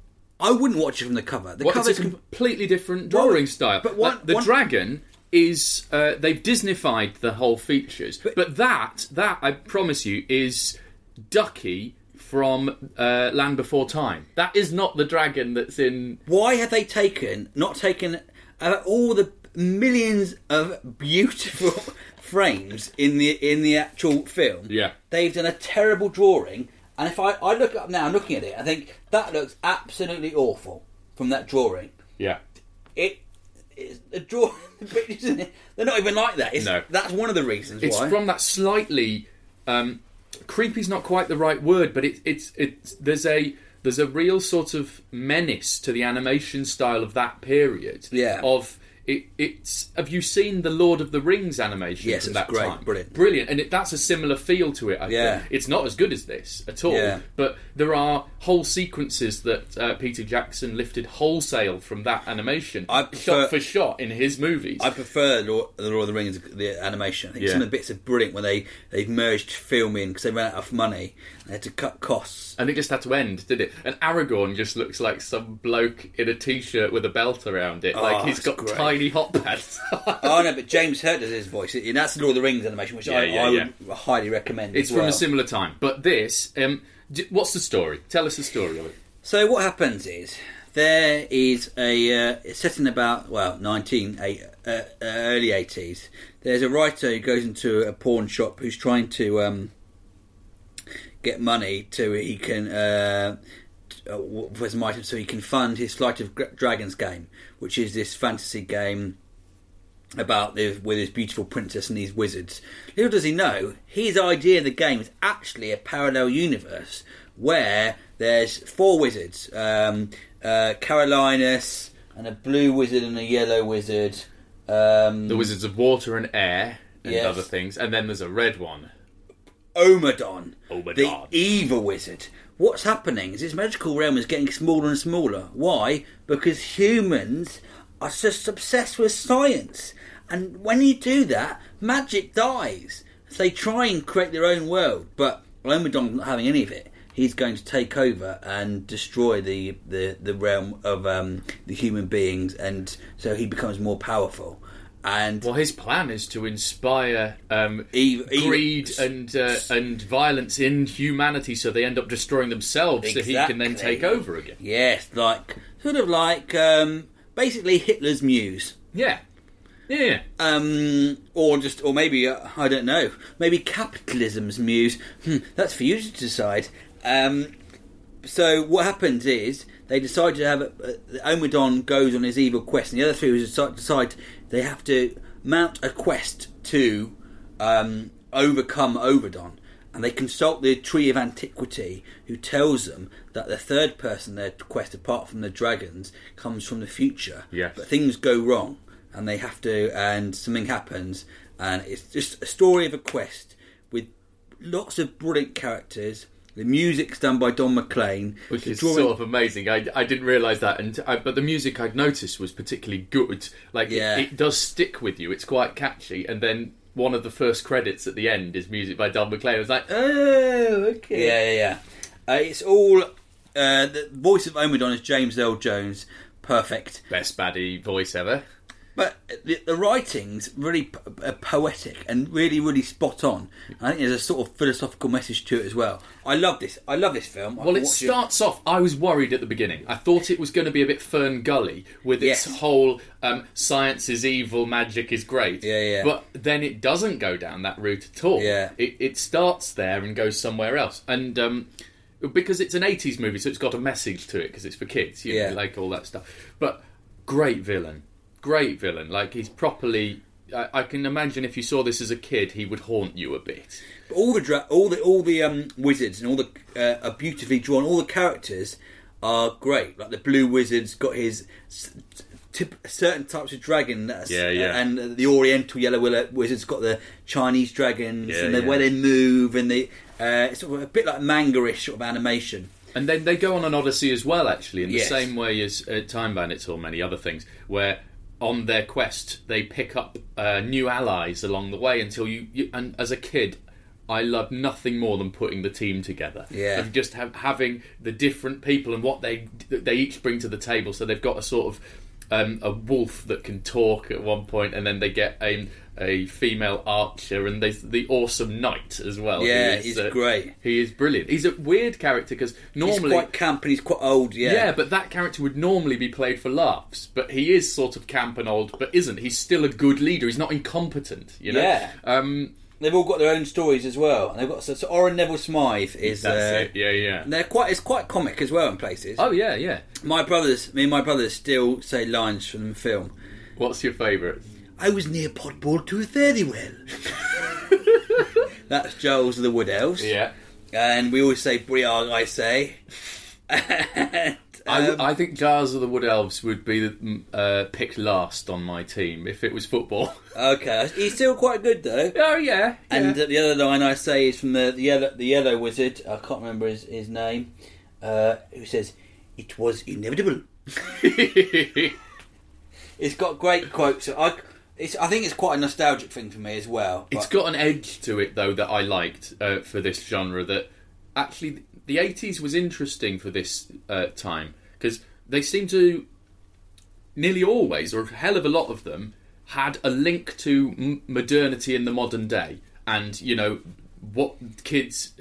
I wouldn't watch it from the cover. The Well, cover it's a completely different drawing Well, style. but one- Like, the one- dragon is uh, they've Disneyfied the whole features, but, But- that that I promise you is Ducky from uh, Land Before Time. That is not the dragon that's in. Why have they taken not taken uh, all the millions of beautiful frames in the in the actual film? Yeah. They've done a terrible drawing, and if I, I look up now, I'm looking at it, I think that looks absolutely awful from that drawing. Yeah. It it's a draw. The pictures in it, they're not even like that. It's, No. That's one of the reasons It's why. from that slightly um, creepy's not quite the right word, but it, it's it's there's a there's a real sort of menace to the animation style of that period. Yeah. Of it, it's have you seen the Lord of the Rings animation Yes, from it's that great, time? brilliant. brilliant, and it, that's a similar feel to it. I Yeah. think it's not as good as this at all, Yeah. but there are whole sequences that uh, Peter Jackson lifted wholesale from that animation, I prefer- shot for shot in his movies. I prefer Lord, the Lord of the Rings, the animation. I think Yeah. some of the bits are brilliant when they, they've merged filming because they ran out of money and they had to cut costs. And it just had to end, did it? And Aragorn just looks like some bloke in a t-shirt with a belt around it. Oh, like he's it's got great. tiny hot pads. Oh no, but James Hurt does his voice, and that's the Lord of the Rings animation, which I, Yeah, yeah, I yeah. would highly recommend. It's as from well. a similar time. But this, um, d- what's the story? Tell us the story of it. So what happens is there is a uh, it's set in about well nineteen eight, uh, uh, early eighties. There's a writer who goes into a pawn shop who's trying to um, get money to he can uh, uh, for some items so he can fund his Flight of Gra- Dragons game, which is this fantasy game about the, with his beautiful princess and these wizards. Little does he know, his idea of the game is actually a parallel universe where there's four wizards, um, uh, Carolinus, and a blue wizard and a yellow wizard. Um, The Wizards of Water and Air and Yes. other things. And then there's a red one. Omadon, Omadon. the evil wizard. What's happening is this magical realm is getting smaller and smaller. Why? Because humans are just obsessed with science. And when you do that, magic dies. So they try and create their own world, but Omadon's not having any of it. He's going to take over and destroy the, the, the realm of um, the human beings, and so he becomes more powerful. And Well, his plan is to inspire um, Eve- Eve- greed and uh, and violence in humanity, so they end up destroying themselves, so he can then Exactly. take over again. yes, like sort of like um, basically Hitler's muse. Yeah, yeah. Um, or just, or maybe, uh, I don't know, maybe capitalism's muse. Hmm, that's for you to decide. Um, so what happens is, they decide to have, a, uh, Omadon goes on his evil quest, and the other three wizards decide, decide they have to mount a quest to um, overcome Omadon. And they consult the Tree of Antiquity, who tells them that the third person in their quest, apart from the dragons, comes from the future. Yes. But things go wrong, and they have to, and something happens, and it's just a story of a quest with lots of brilliant characters, The music's done by Don McLean, which is drawing... sort of amazing. I, I didn't realise that, and I, but the music I'd noticed was particularly good. Like yeah. it, it does stick with you. It's quite catchy, and then one of the first credits at the end is music by Don McLean. I was like, oh, okay, yeah, yeah, yeah. Uh, it's all uh, the voice of Omidon is James Earl Jones, perfect, best baddie voice ever. But the, the writing's really po- uh, poetic and really, really spot on. I think there's a sort of philosophical message to it as well. I love this. I love this film. I well, it starts it. off. I was worried at the beginning. I thought it was going to be a bit Fern Gully with its yes. whole um, science is evil, magic is great. Yeah, yeah. But then it doesn't go down that route at all. Yeah. It, it starts there and goes somewhere else. And um, because it's an eighties movie, so it's got a message to it because it's for kids. You yeah. know, like all that stuff. But great villain. Great villain. Like, he's properly... I, I can imagine if you saw this as a kid, he would haunt you a bit. All the dra- all the all the um, wizards and all the uh, are beautifully drawn. All the characters are great. Like the blue wizard's got his tip, certain types of dragon. That's, yeah, yeah. Uh, and the Oriental yellow wizard's got the Chinese dragons yeah, and the yeah. way they move and the uh, it's sort of a bit like manga-ish sort of animation. And then they go on an odyssey as well, actually, in the yes. same way as uh, Time Bandits or many other things, where on their quest they pick up uh, new allies along the way until you, you... And as a kid, I loved nothing more than putting the team together. Yeah. Of just have, having the different people and what they they each bring to the table. So they've got a sort of um, a wolf that can talk at one point, and then they get a, a female archer, and there's the awesome knight as well. Yeah, is, he's uh, great. He is brilliant. He's a weird character because normally... He's quite camp and he's quite old, yeah. Yeah, but that character would normally be played for laughs. But he is sort of camp and old, but isn't. He's still a good leader. He's not incompetent, you know? Yeah. Um, They've all got their own stories as well. And they've got so, so Oren Neville Smythe is that's uh, it. Yeah, yeah. And they're quite it's quite comic as well in places. Oh yeah, yeah. My brothers, me and my brothers still say lines from the film. What's your favourite? I was near Potball to a fairy well. That's Giles of the Wood Elves. Yeah. And we always say Briarg, I say. and, um, I, I think Giles of the Wood Elves would be uh, picked last on my team if it was football. Okay, he's still quite good though. Oh yeah. And yeah. uh, the other line I say is from the, the yellow the yellow wizard. I can't remember his, his name. Uh, who says, "It was inevitable." It's got great quotes. I, it's, I think it's quite a nostalgic thing for me as well. It's got an edge to it though that I liked uh, for this genre. That actually the eighties was interesting for this uh, time because they seem to nearly always, or a hell of a lot of them, had a link to m- modernity in the modern day, and you know what kids'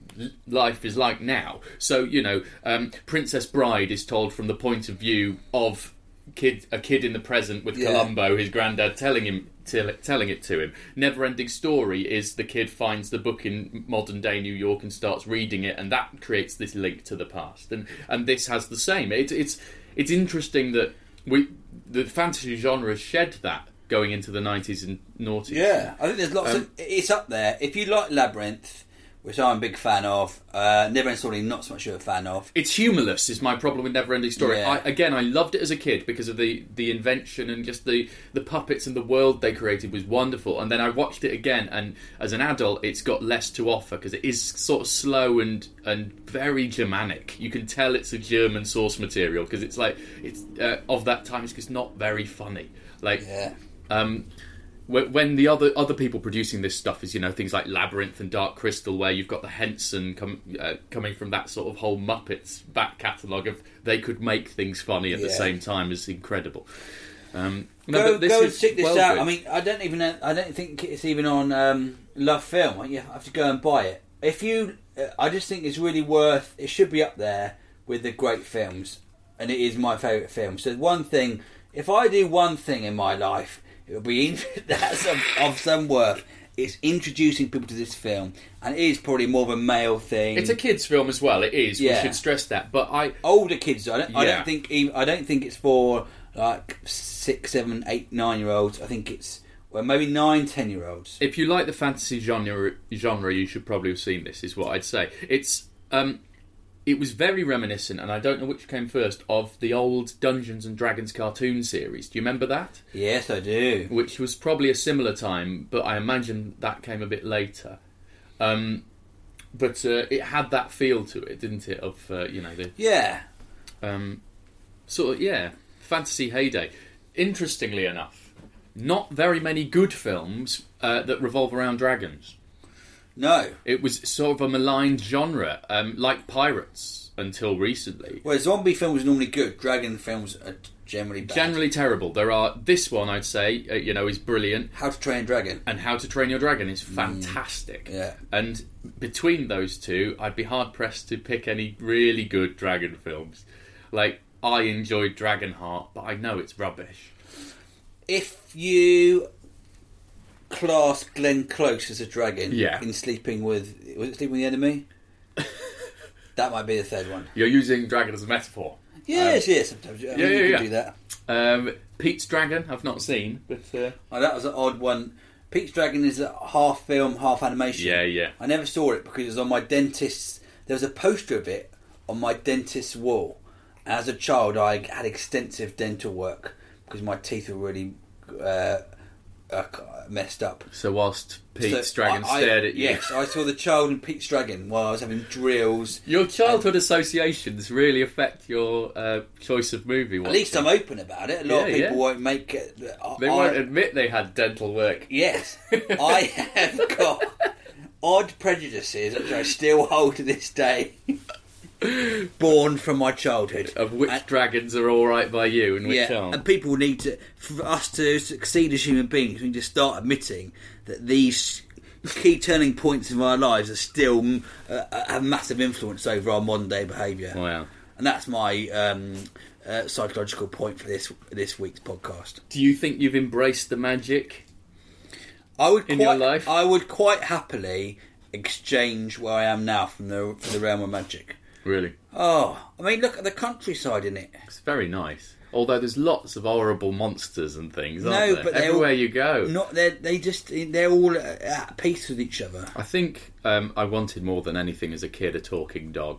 life is like now. So you know, um, Princess Bride is told from the point of view of kid, a kid in the present with Yeah. Columbo, his granddad telling him, tell, telling it to him. Neverending Story is the kid finds the book in modern day New York and starts reading it, and that creates this link to the past. And and this has the same. It, it's it's interesting that we the fantasy genre has shed that going into the nineties and noughties. Yeah, I think there's lots Um, of... It's up there. If you like Labyrinth, which I'm a big fan of, uh, Neverending Story, not so much of a fan of. It's humorless is my problem with Neverending Story. Yeah. I, again, I loved it as a kid because of the, the invention and just the, the puppets and the world they created was wonderful. And then I watched it again, and as an adult, it's got less to offer because it is sort of slow and and very Germanic. You can tell it's a German source material because it's like it's uh, of that time. It's just not very funny. Like. Yeah. Um, when the other other people producing this stuff is, you know, things like Labyrinth and Dark Crystal, where you've got the Henson com- uh, coming from that sort of whole Muppets back catalogue of they could make things funny at Yeah. the same time is incredible. Um, no, Go, but this go and is check this well out. good. I mean, I don't even. I don't think it's even on um, Love Film. You have to go and buy it. If you, uh, I just think it's really worth. It should be up there with the great films, and it is my favourite film. So one thing, if I do one thing in my life, it will be in, that's of, of some worth. It's introducing people to this film, and it is probably more of a male thing. It's a kids' film as well. It is. Yeah. We should stress that. But I, older kids. I don't. I Yeah. don't think. Even, I don't think it's for like six, seven, eight, nine year olds. I think it's well, maybe nine, ten year olds. if you like the fantasy genre, genre, you should probably have seen this. Is what I'd say. It's. Um, It was very reminiscent, and I don't know which came first, of the old Dungeons and Dragons cartoon series. Do you remember that? Yes, I do. Which was probably a similar time, but I imagine that came a bit later. Um, but uh, it had that feel to it, didn't it? Of uh, you know the yeah, um, sort of yeah, fantasy heyday. Interestingly enough, not very many good films uh, that revolve around dragons. No, it was sort of a maligned genre, um, like pirates until recently. Well, zombie films are normally good. Dragon films are generally bad. Generally terrible. There are this one, I'd say, uh, you know, is brilliant. How to Train a Dragon and How to Train Your Dragon is fantastic. Mm, yeah, and between those two, I'd be hard pressed to pick any really good dragon films. Like I enjoyed Dragonheart, but I know it's rubbish. If you class Glenn Close as a dragon, yeah. in Sleeping with was it Sleeping with the Enemy? That might be the third one. You're using dragon as a metaphor. Yes, um, yes, sometimes. I mean, yeah, yeah, you yeah. can do that. Um, Pete's Dragon, I've not seen, but uh... oh, that was an odd one. Pete's Dragon is a half film, half animation. Yeah, yeah. I never saw it because it was on my dentist's. There was a poster of it on my dentist's wall. As a child, I had extensive dental work because my teeth were really uh, uh, messed up. So whilst Pete's so Dragon I, stared at you... Yes, I saw the child in Pete's Dragon while I was having drills. Your childhood associations really affect your uh, choice of movie watching. At least I'm open about it. A lot yeah, of people yeah. won't make it. I, They won't admit they had dental work. Yes. I have got odd prejudices which I still hold to this day. Born from my childhood. Of which and, dragons are alright by you and which yeah, aren't. and people need to, for us to succeed as human beings, we need to start admitting that these key turning points in our lives are still uh, have massive influence over our modern day behaviour. Wow. And that's my um, uh, psychological point for this this week's podcast. Do you think you've embraced the magic I would in quite, your life? I would quite happily exchange where I am now from the from the realm of magic. Really? Oh, I mean, look at the countryside in it. It's very nice. Although there's lots of horrible monsters and things, aren't No, there? but they're everywhere all, you go. Not they they just they're all at peace with each other. I think um, I wanted more than anything as a kid a talking dog.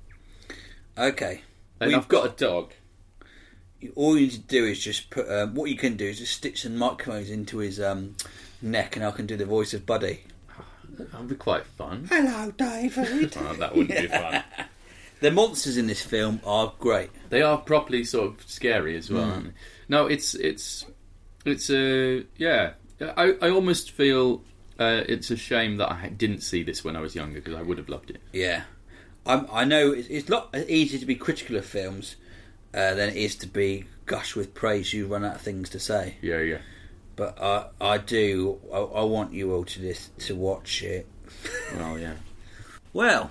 Okay, And We've I've got, got a dog. All you need to do is just put. Um, what you can do is just stitch some microphones into his um, neck, and I can do the voice of Buddy. That would be quite fun. Hello, David. Oh, that wouldn't be fun. The monsters in this film are great. They are properly sort of scary as well, mm. aren't they? No, it's it's it's a uh, yeah. I I almost feel uh, it's a shame that I didn't see this when I was younger because I would have loved it. Yeah, I I know it's, it's a lot easier to be critical of films uh, than it is to be gush with praise. You run out of things to say. Yeah, yeah. But I I do I, I want you all to this to watch it. Well, yeah. Well.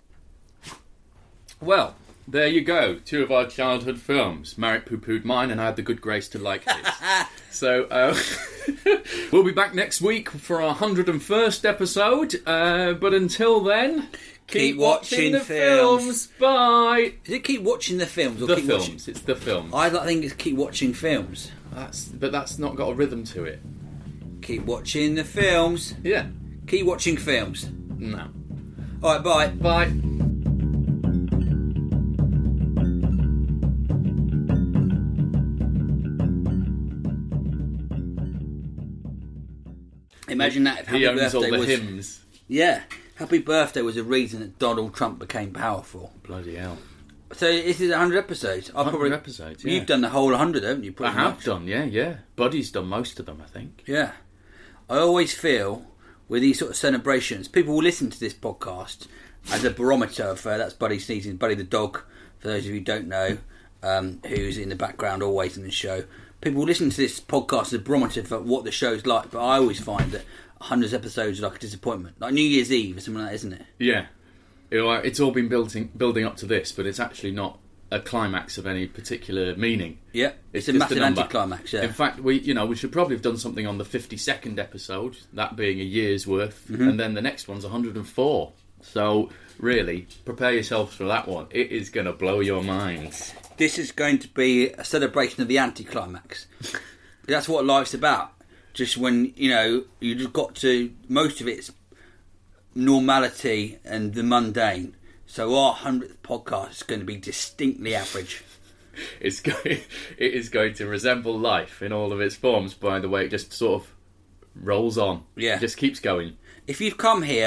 Well, there you go. Two of our childhood films. Marek poo-pooed mine, and I had the good grace to like his. So, uh, we'll be back next week for our one hundred and first episode. Uh, but until then, keep, keep watching, watching the films. films. Bye. Is it keep watching the films? Or The keep films. Watching... It's the films. I think it's keep watching films. That's, but that's not got a rhythm to it. Keep watching the films. Yeah. Keep watching films. No. All right, bye. Bye. Imagine that if Happy he owns Birthday all the was hymns. Yeah, Happy Birthday was a reason that Donald Trump became powerful. Bloody hell! So this is one hundred episodes. I'll one hundred probably, episodes. Yeah. You've done the whole one hundred, haven't you? I Pretty have much. done. Yeah, yeah. Buddy's done most of them, I think. Yeah, I always feel with these sort of celebrations, people will listen to this podcast as a barometer of uh, that's Buddy sneezing, Buddy the dog. For those of you who don't know, um, who's in the background always in the show. People will listen to this podcast as a barometer for what the show's like, but I always find that one hundred episodes are like a disappointment. Like New Year's Eve or something like that, isn't it? Yeah. You know, it's all been building building up to this, but it's actually not a climax of any particular meaning. Yeah, it's, it's a just massive a number. anticlimax, yeah. In fact, we you know we should probably have done something on the fifty-second episode, that being a year's worth, mm-hmm. and then the next one's one hundred and four. So, really, prepare yourselves for that one. It is going to blow your minds. This is going to be a celebration of the anticlimax. That's what life's about. Just when, you know, you just got to... Most of it's normality and the mundane. So our hundredth podcast is going to be distinctly average. It's going, it is going to resemble life in all of its forms, by the way. It just sort of rolls on. Yeah. It just keeps going. If you've come here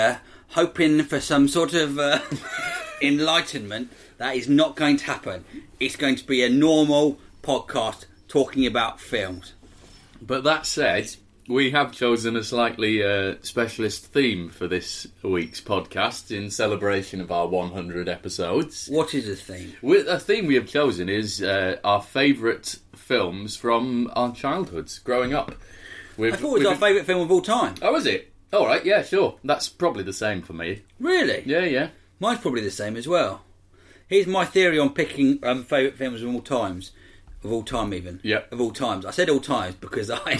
hoping for some sort of uh, enlightenment. That is not going to happen. It's going to be a normal podcast talking about films. But that said, we have chosen a slightly uh, specialist theme for this week's podcast in celebration of our one hundred episodes. What is the theme? We, the theme we have chosen is uh, our favourite films from our childhoods, growing up. We've, I thought it was our favourite film of all time. Oh, is it? All right, yeah, sure. That's probably the same for me. Really? Yeah, yeah. Mine's probably the same as well. Here's my theory on picking um, favourite films of all times. Of all time, even. Yeah. Of all times. I said all times because I...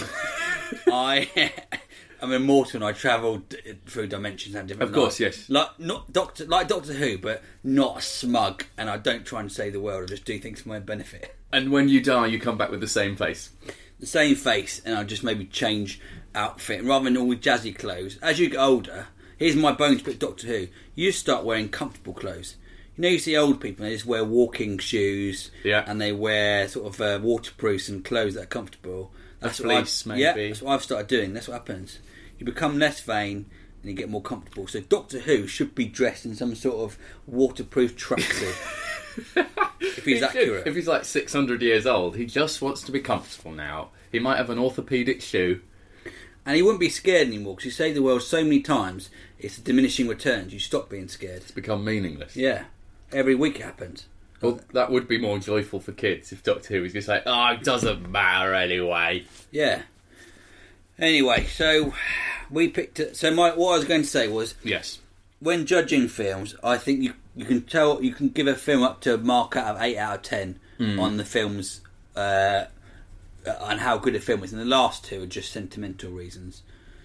I... I'm immortal and I travelled through dimensions and different Of course, lives. yes. Like, not Doctor, like Doctor Who, but not smug. And I don't try and save the world. I just do things for my own benefit. And when you die, you come back with the same face. The same face, and I'll just maybe change outfit. And rather than all with jazzy clothes, as you get older, here's my bone to pick Doctor Who. You start wearing comfortable clothes. You know, you see old people, and they just wear walking shoes, yeah, and they wear sort of uh, waterproofs and clothes that are comfortable. That's a what fleece, I've, maybe. Yeah, that's what I've started doing. That's what happens. You become less vain, and you get more comfortable. So Doctor Who should be dressed in some sort of waterproof tracksuit. If he's he accurate. Should. If he's like six hundred years old, he just wants to be comfortable now. He might have an orthopaedic shoe. And he wouldn't be scared anymore, because you save the world so many times, it's diminishing returns. You stop being scared. It's become meaningless. Yeah. Every week it happens. Well, that would be more joyful for kids if Doctor Who was just like, oh, it doesn't matter anyway. Yeah. Anyway, so we picked it. So my, what I was going to say was... Yes. When judging films, I think you you can tell, you can give a film up to a mark out of eight out of ten mm. on the film's... Uh, on how good a film is. And the last two are just sentimental reasons.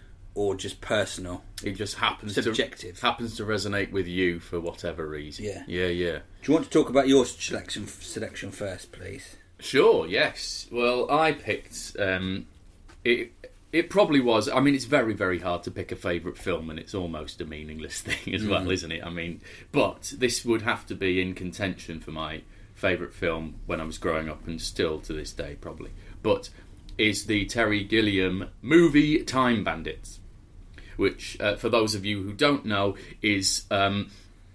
Or just personal. It just happens subjective. to happens to resonate with you for whatever reason. Yeah, yeah, yeah. Do you want to talk about your selection selection first, please? Sure. Yes. Well, I picked. Um, it. It probably was. I mean, it's very, very hard to pick a favourite film, and it's almost a meaningless thing as mm. well, isn't it? I mean, but this would have to be in contention for my favourite film when I was growing up, and still to this day, probably. But is the Terry Gilliam movie Time Bandits, which, uh, for those of you who don't know, is um,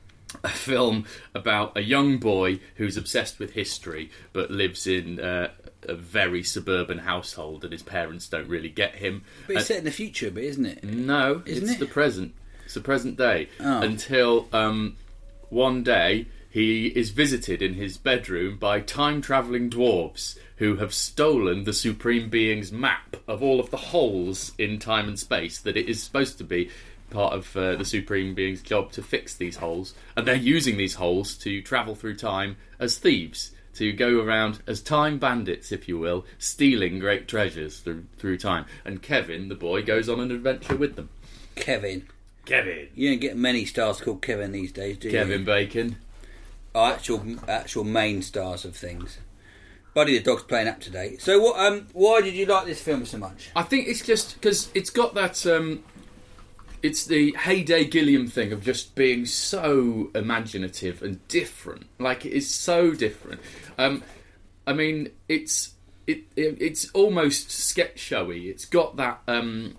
a film about a young boy who's obsessed with history but lives in uh, a very suburban household, and his parents don't really get him. But it's uh, set in the future, but isn't it? No, isn't it's it? the present. It's the present day. Oh. Until um, one day he is visited in his bedroom by time-travelling dwarves who have stolen the Supreme Being's map of all of the holes in time and space that it is supposed to be part of uh, the Supreme Being's job to fix these holes. And they're using these holes to travel through time as thieves, to go around as time bandits, if you will, stealing great treasures through, through time. And Kevin, the boy, goes on an adventure with them. Kevin. Kevin. You don't get many stars called Kevin these days, do you? Kevin Bacon. Oh, actual, actual main stars of things. Buddy the Dog's playing up today. So, what? Um, why did you like this film so much? I think it's just because it's got that. Um, it's the heyday Gilliam thing of just being so imaginative and different. Like, it is so different. Um, I mean, it's it, it it's almost sketch showy. It's got that um,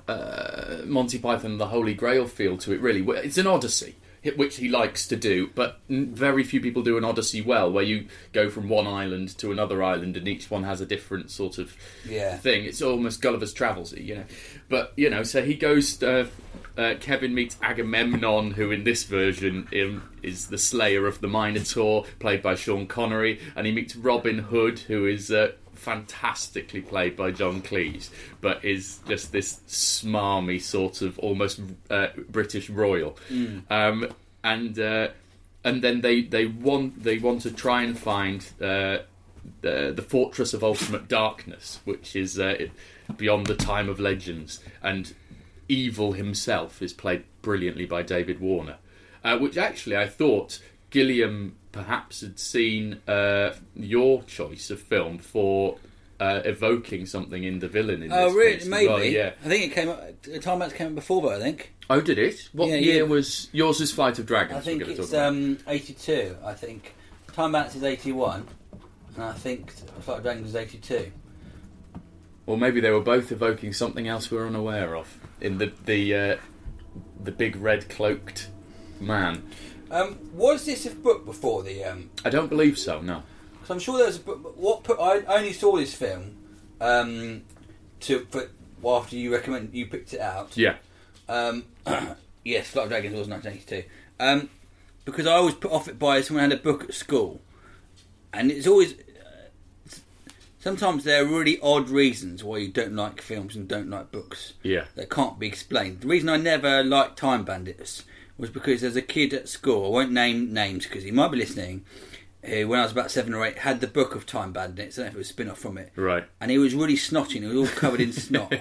uh, Monty Python and the Holy Grail feel to it. Really, it's an Odyssey, which he likes to do, but very few people do an Odyssey well, where you go from one island to another island and each one has a different sort of yeah. thing. It's almost Gulliver's Travels, you know. But, you know, so he goes, uh, uh, Kevin meets Agamemnon, who in this version um, is the slayer of the Minotaur, played by Sean Connery, and he meets Robin Hood, who is... Uh, fantastically played by John Cleese, but is just this smarmy sort of almost uh, British royal, mm. um, and uh, and then they, they want they want to try and find uh, the the Fortress of Ultimate Darkness, which is uh, beyond the time of legends, and Evil himself is played brilliantly by David Warner, uh, which actually I thought Gilliam perhaps had seen uh, your choice of film for uh, evoking something in the villain in oh, this really? case. Maybe. Well, yeah. I think it came up... Time Bandits came up before that, I think. Oh, did it? What yeah, year yeah. was... Yours is Flight of Dragons. I think we're it's talk about. um, eighty-two, I think. Time Bandits is eighty-one, and I think Flight of Dragons is eighty-two. Or maybe they were both evoking something else we're unaware of in the... the uh, the big red cloaked man. Um, was this a book before the? Um, I don't believe so. No. So I'm sure there was a book. What put, I only saw this film um, to for, well, after you recommend you picked it out. Yeah. Um, yes, Flight of Dragons was nineteen eighty-two. Um, because I always put off it by someone had a book at school, and it's always. Uh, sometimes there are really odd reasons why you don't like films and don't like books. Yeah. That can't be explained. The reason I never liked Time Bandits was because as a kid at school, I won't name names because he might be listening, who when I was about seven or eight had the book of Time Bandits. I don't know if it was a spin-off from it. Right. And he was really snotty and he was all covered in snot.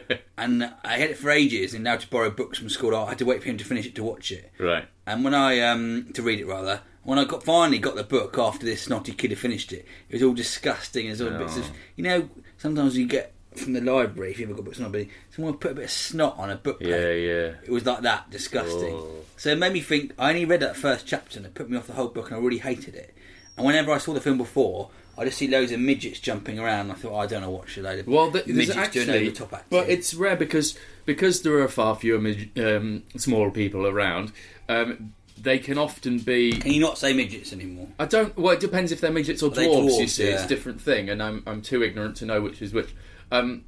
And I had it for ages, and now to borrow books from school, I had to wait for him to finish it to watch it. Right. And when I, um, to read it rather, when I got finally got the book after this snotty kid had finished it, it was all disgusting. There's all Oh. bits of, you know, sometimes you get from the library, if you ever got books on library, someone would put a bit of snot on a book Yeah, page. yeah. It was like that, disgusting. Oh. So it made me think, I only read that first chapter and it put me off the whole book and I really hated it. And whenever I saw the film before, I just see loads of midgets jumping around and I thought, oh, I don't know what should I do. Well, th- there's midgets actually, doing over the top acting. but it's rare because because there are far fewer mid- um, small people around. Um, they can often be. Can you not say midgets anymore? I don't. Well, it depends if they're midgets or Are they dwarves. dwarves? You see, it's Yeah. a different thing, and I'm I'm too ignorant to know which is which. Um,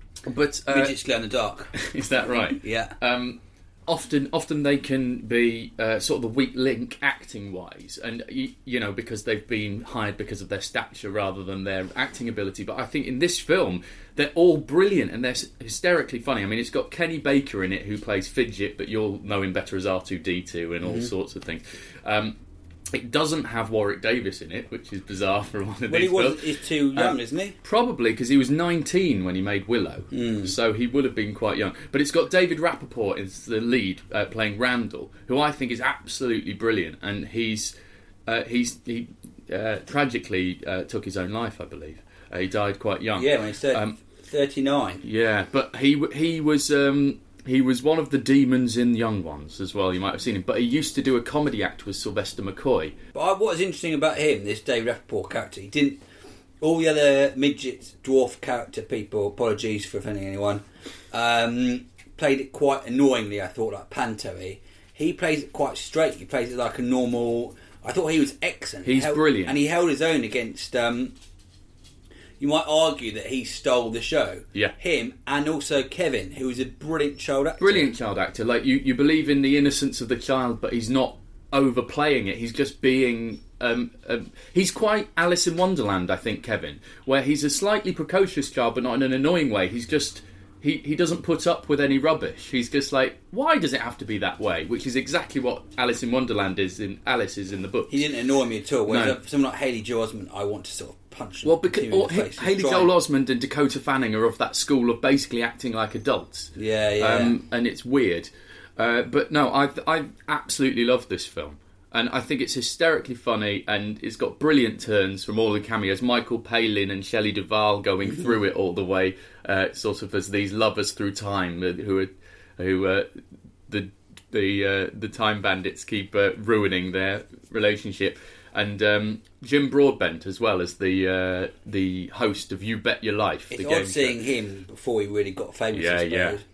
but uh, Midgets glow in the dark. is that right? Yeah. Um, often, often they can be uh, sort of the weak link acting wise, and you, you know because they've been hired because of their stature rather than their acting ability. But I think in this film they're all brilliant and they're hysterically funny. I mean, it's got Kenny Baker in it who plays Fidget, but you'll know him better as R two D two and all Mm-hmm. sorts of things. Um, it doesn't have Warwick Davis in it, which is bizarre for one of Well, these he was, films. he's too young, Um, isn't he? Probably because he was nineteen when he made Willow, Hmm. so he would have been quite young. But it's got David Rappaport as the lead, uh, playing Randall, who I think is absolutely brilliant. And he's uh, he's he uh, tragically uh, took his own life, I believe. Uh, he died quite young. Yeah, when he's thirty, Um, thirty-nine. Yeah, but he w- he was um, he was one of the demons in Young Ones as well. You might have seen him, but he used to do a comedy act with Sylvester McCoy. But I, what was interesting about him, this Dave Rappaport character, he didn't. All the other midget, dwarf character people, apologies for offending anyone, um, played it quite annoyingly, I thought, like Panto-y. He plays it quite straight. He plays it like a normal. I thought he was excellent. He's held, brilliant. And he held his own against. Um, you might argue that he stole the show. Yeah. Him and also Kevin, who was a brilliant child actor. Brilliant child actor. Like you, you believe in the innocence of the child, but he's not overplaying it. He's just being. Um, um, he's quite Alice in Wonderland, I think, Kevin, where he's a slightly precocious child, but not in an annoying way. He's just. He, he doesn't put up with any rubbish. He's just like, why does it have to be that way? Which is exactly what Alice in Wonderland is in Alice is in the book. He didn't annoy me at all. Whereas No. uh, someone like Haley Joel Osment, I want to sort of punch. Well, because him in or, the face. He's Haley trying. Joel Osment and Dakota Fanning are of that school of basically acting like adults. Yeah, yeah. Um, and it's weird. Uh, but no, I I absolutely love this film. And I think it's hysterically funny, and it's got brilliant turns from all the cameos. Michael Palin and Shelley Duvall going through it all the way, uh, sort of as these lovers through time, uh, who are who uh, the the uh, the time bandits keep uh, ruining their relationship. And um, Jim Broadbent as well as the uh, the host of You Bet Your Life. It's the odd game seeing show. him before he really got famous. Yeah, I yeah. suppose.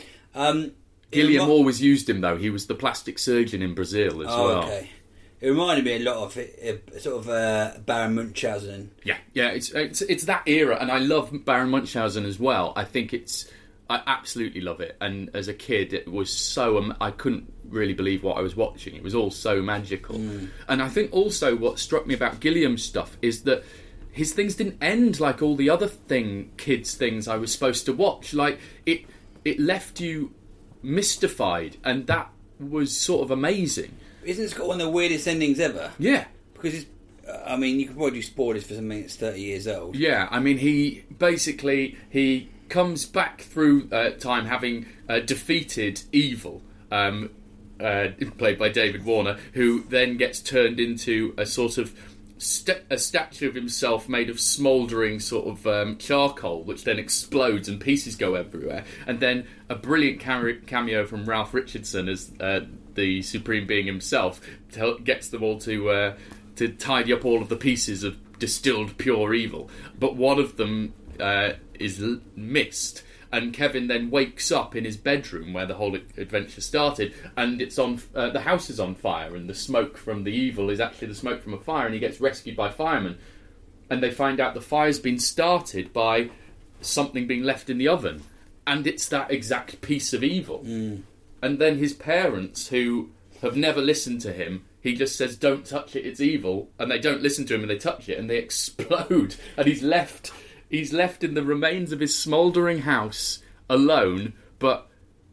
Um, it Gilliam remi- always used him though. He was the plastic surgeon in Brazil as Oh, well. okay. It reminded me a lot of it, uh, sort of uh, Baron Munchausen. Yeah, yeah, it's, it's it's that era, and I love Baron Munchausen as well. I think it's, I absolutely love it. And as a kid, it was so um, I couldn't really believe what I was watching. It was all so magical. Mm. And I think also what struck me about Gilliam's stuff is that his things didn't end like all the other thing kids things I was supposed to watch. Like it, it left you mystified, and that was sort of amazing. Isn't it got one of the weirdest endings ever? Yeah. Because it's, uh, I mean, you could probably do spoilers for something that's thirty years old. Yeah, I mean, he basically he comes back through uh, time having uh, defeated evil, um, uh, played by David Warner, who then gets turned into a sort of st- a statue of himself made of smouldering sort of um, charcoal, which then explodes and pieces go everywhere. And then a brilliant cam- cameo from Ralph Richardson as uh, the Supreme Being himself tell- gets them all to uh, to tidy up all of the pieces of distilled pure evil. But one of them uh, is l- missed, and Kevin then wakes up in his bedroom where the whole adventure started, and it's on uh, the house is on fire, and the smoke from the evil is actually the smoke from a fire, and he gets rescued by firemen, and they find out the fire's been started by something being left in the oven, and it's that exact piece of evil. Mm. And then his parents, who have never listened to him, he just says, don't touch it, it's evil, and they don't listen to him, and they touch it, and they explode, and he's left he's left in the remains of his smouldering house alone. But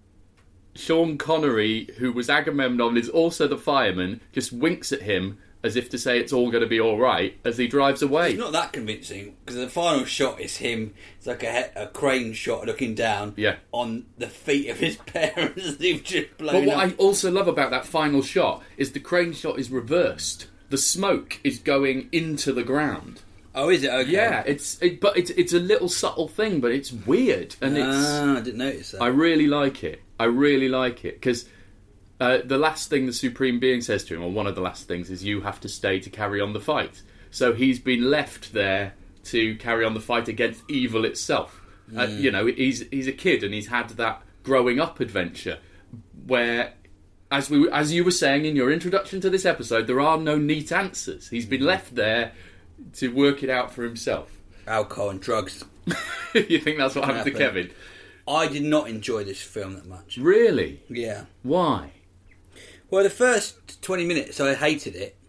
Sean Connery, who was Agamemnon, is also the fireman, just winks at him as if to say it's all going to be all right as he drives away. It's not that convincing, because the final shot is him. It's like a, a crane shot looking down yeah. on the feet of his parents. They've just blown But what up. I also love about that final shot is the crane shot is reversed. The smoke is going into the ground. Oh, is it? Okay. Yeah, it's it, but it's it's a little subtle thing, but it's weird, and it's. Ah, I didn't notice that. I really like it. I really like it because. Uh, the last thing the Supreme Being says to him, or one of the last things, is you have to stay to carry on the fight. So he's been left there to carry on the fight against evil itself. Mm. Uh, you know, he's he's a kid and he's had that growing up adventure where, as we as you were saying in your introduction to this episode, there are no neat answers. He's been left there to work it out for himself. Alcohol and drugs. You think that's what happened to happened. Kevin? I did not enjoy this film that much. Really? Yeah. Why? Well, the first twenty minutes, I hated it.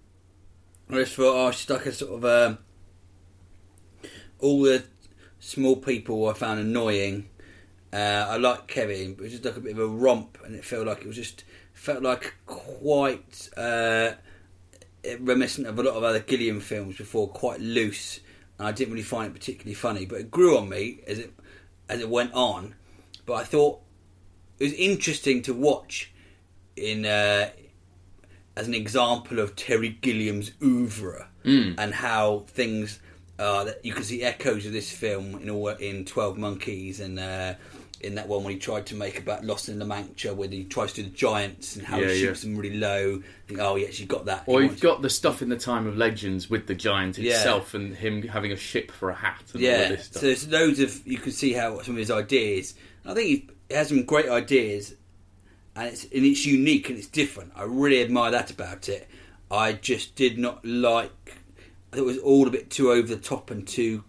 I just thought, oh, it's just like a sort of... Um, all the small people I found annoying. Uh, I liked Kevin, but it was just like a bit of a romp, and it felt like it was just... felt like quite... Uh, reminiscent of a lot of other Gilliam films before, quite loose. And I didn't really find it particularly funny, but it grew on me as it as it went on. But I thought it was interesting to watch... in uh, as an example of Terry Gilliam's oeuvre mm. and how things uh, that you can see echoes of this film in all in twelve Monkeys and uh, in that one when he tried to make about Lost in La Mancha, where he tries to do the giants and how yeah, he shoots yeah. them really low. Think, oh, he actually got that. Or he you've got the stuff in the Time of Legends with the giant Yeah. itself and him having a ship for a hat and all yeah. of this stuff. So there's loads of you can see how some of his ideas. I think he has some great ideas. And it's and it's unique and it's different. I really admire that about it. I just did not like. I thought it was all a bit too over the top and too.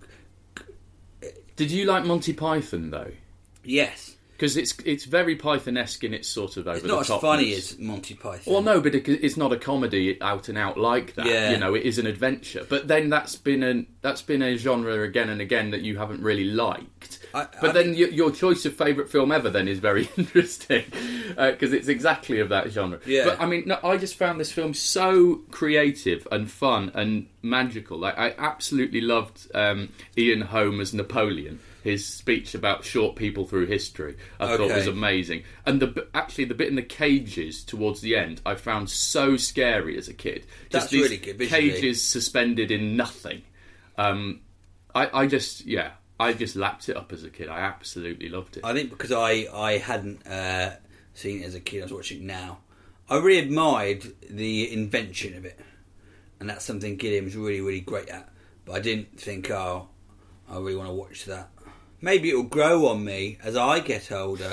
Did you like Monty Python though? Yes, because it's it's very Python-esque in its sort of over it's the not as top. funny as Monty Python. Well, no, but it, it's not a comedy out and out like that. Yeah. You know, it is an adventure. But then that's been an that's been a genre again and again that you haven't really liked. I, but I then think, your, your choice of favourite film ever then is very interesting because uh, it's exactly of that genre. Yeah. But I mean, no, I just found this film so creative and fun and magical. Like I absolutely loved um, Ian Holm as Napoleon. His speech about short people through history, I okay. thought was amazing. And the actually the bit in the cages towards the end, I found so scary as a kid. Just That's these really good, visually. cages suspended in nothing. Um, I, I just, yeah, I just lapped it up as a kid. I absolutely loved it. I think because I I hadn't uh, seen it as a kid, I was watching it now. I really admired the invention of it, and that's something Gilliam's really really great at. But I didn't think, oh, I really want to watch that. Maybe it'll grow on me as I get older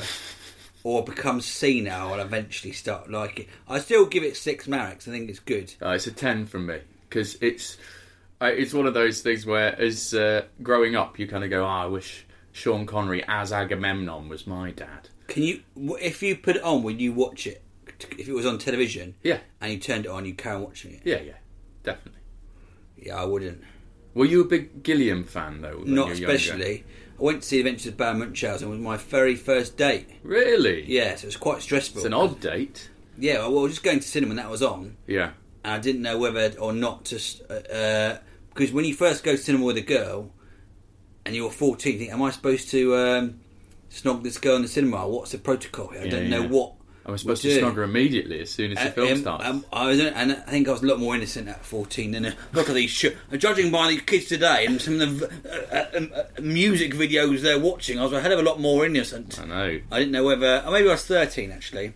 or become senile and eventually start liking it. I still give it six Mareks. I think it's good. Uh, it's a ten from me because it's uh, it's one of those things where, as uh, growing up, you kind of go, oh, I wish Sean Connery as Agamemnon was my dad. Can you, if you put it on, would you watch it? If it was on television, yeah, and you turned it on, you carry on watching it. Yeah, yeah, definitely. Yeah, I wouldn't. Were you a big Gilliam fan though? when Not you were especially. younger? I went to see Adventures of Baron Munchausen. It was my very first date. Really? Yeah, so it was quite stressful. It's an odd date. Yeah, well, I was just going to cinema and that was on. Yeah. And I didn't know whether or not to... Uh, because when you first go to cinema with a girl and you're fourteen, you think, am I supposed to um, snog this girl in the cinema? What's the protocol here? I Yeah, don't yeah. know what... I was supposed we're to doing. snog her immediately as soon as the Uh, film um, starts. Um, I was, and I think I was a lot more innocent at fourteen than a lot of these. Sh- judging by these kids today and some of the uh, uh, uh, music videos they're watching, I was a hell of a lot more innocent. I know. I didn't know whether, or maybe I was thirteen actually.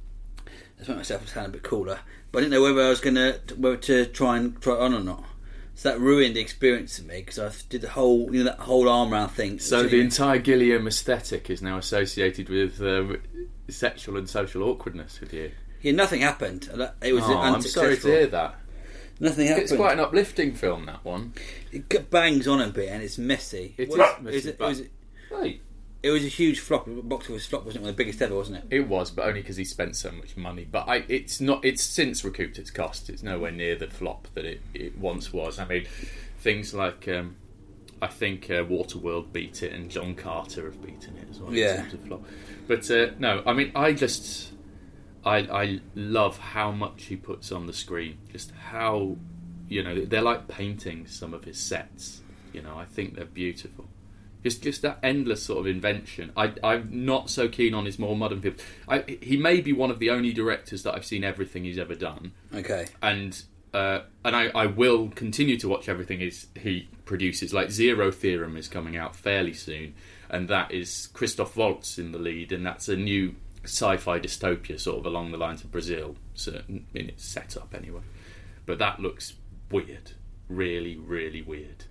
Let's make myself sound a bit cooler. But I didn't know whether I was going to whether to try and try it on or not. So that ruined the experience for me because I did the whole, you know, that whole arm round thing. So the entire Gilliam aesthetic is now associated with uh, sexual and social awkwardness with you. Yeah, nothing happened. It was oh, unsuccessful. I'm sorry to hear that. Nothing happened. It's quite an uplifting film, that one. It bangs on a bit and it's messy. It was, is messy, it was, but... it was, Right. It was a huge flop, box office flop, wasn't it? One of the biggest ever, wasn't it? It was, but only because he spent so much money. But I, it's not. It's since recouped its cost. It's nowhere near the flop that it, it once was. I mean, things like um, I think uh, Waterworld beat it, and John Carter have beaten it as well. Yeah. In terms of flop. But uh, no, I mean, I just I I love how much he puts on the screen. Just how, you know, they're like paintings. Some of his sets. You know, I think they're beautiful. Just, just that endless sort of invention. I, I'm not so keen on his more modern films. I, he may be one of the only directors that I've seen everything he's ever done. Okay. And uh, and I, I will continue to watch everything he's, he produces. Like Zero Theorem is coming out fairly soon, and that is Christoph Waltz in the lead, and that's a new sci-fi dystopia, sort of along the lines of Brazil, certain in its setup anyway. But that looks weird, really, really weird.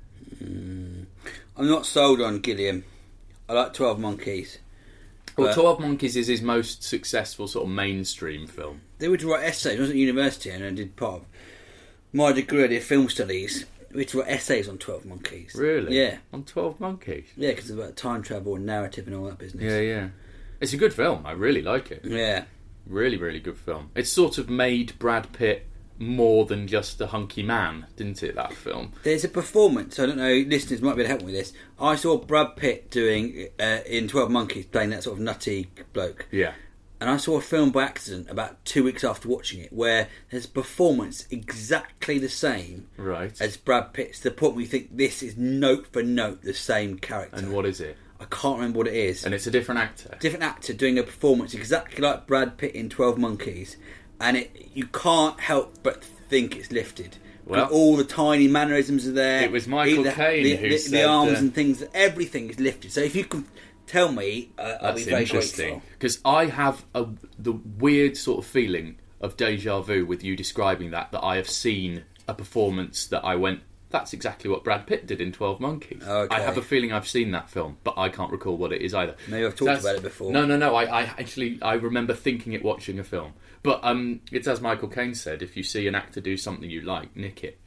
Mm. I'm not sold on Gilliam. I like twelve Monkeys. Well, twelve Monkeys is his most successful sort of mainstream film. They were to write essays. I was at university and I did part of my degree. I did film studies. We had to write essays on twelve Monkeys. Really? Yeah. On twelve Monkeys? Yeah, because it's about time travel and narrative and all that business. Yeah, yeah. It's a good film. I really like it. Yeah. Really, really good film. It's sort of made Brad Pitt more than just a hunky man, didn't it, that film? There's a performance, I don't know, listeners might be able to help me with this. I saw Brad Pitt doing, uh, in twelve Monkeys, playing that sort of nutty bloke. Yeah. And I saw a film by accident about two weeks after watching it where there's a performance exactly the same right. as Brad Pitt's, to the point where you think this is note for note the same character. And what is it? I can't remember what it is. And it's a different actor? Different actor doing a performance exactly like Brad Pitt in twelve Monkeys. And it, you can't help but think it's lifted. Well, all the tiny mannerisms are there. It was Michael Caine the, who the, said... The arms uh, and things, everything is lifted. So if you can tell me, uh, I'll be very interesting. grateful. Because I have a, the weird sort of feeling of deja vu with you describing that, that I have seen a performance that I went, that's exactly what Brad Pitt did in twelve Monkeys. Okay. I have a feeling I've seen that film, but I can't recall what it is either. Maybe I've talked That's, about it before. No, no, no. I, I actually I remember thinking it watching a film. But um, it's as Michael Caine said, if you see an actor do something you like, nick it.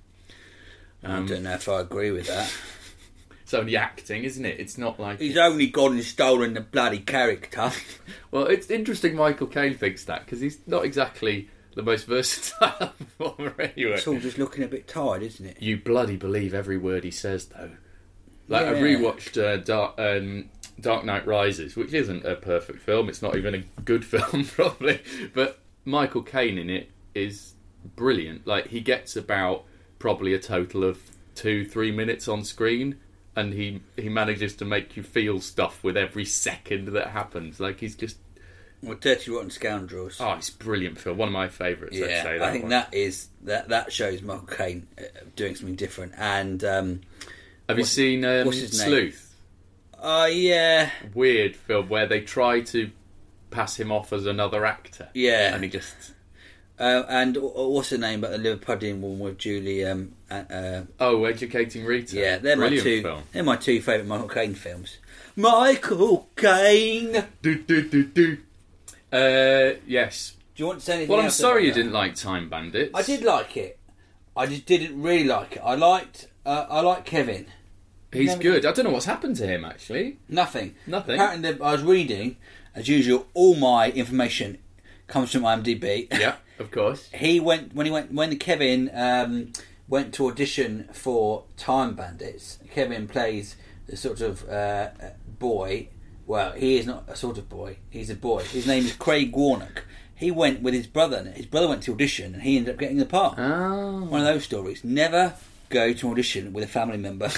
Um, I don't know if I agree with that. It's only acting, isn't it? It's not like... He's only gone and stolen the bloody character. Well, it's interesting Michael Caine thinks that, because he's not exactly the most versatile performer anyway. It's all just looking a bit tired, isn't it? You bloody believe every word he says, though. Like, Yeah. I rewatched uh, Dark, um, Dark Knight Rises, which isn't a perfect film. It's not even a good film, probably. But Michael Caine in it is brilliant. Like, he gets about probably a total of two, three minutes on screen, and he, he manages to make you feel stuff with every second that happens. Like, he's just... Well, Dirty Rotten Scoundrels. Oh, it's a brilliant film. One of my favourites, yeah, I'd say. That I think one. that is that that shows Michael Caine uh, doing something different. And um, have you seen um, what's his name? Sleuth? Oh, uh, yeah. Weird film where they try to pass him off as another actor. Yeah. And he just... Uh, and uh, what's her name? But the Liverpudlian one with Julie. Um, uh, oh, Educating Rita. Yeah, they're Brilliant my two. Film. They're my two favourite Michael Caine films. Michael Caine. Do do do do. Uh, yes. Do you want to say anything? Well, I'm else sorry you about that? didn't like Time Bandits. I did like it. I just didn't really like it. I liked. Uh, I liked Kevin. He's Never good. did. I don't know what's happened to him actually. Nothing. Nothing. Apparently, I was reading, as usual. All my information comes from IMDb. Yeah, of course. He went when he went when Kevin um, went to audition for Time Bandits. Kevin plays the sort of uh, boy. Well, he is not a sort of boy. He's a boy. His name is Craig Warnock. He went with his brother. And his brother went to audition, and he ended up getting the part. Oh. One of those stories. Never go to audition with a family member.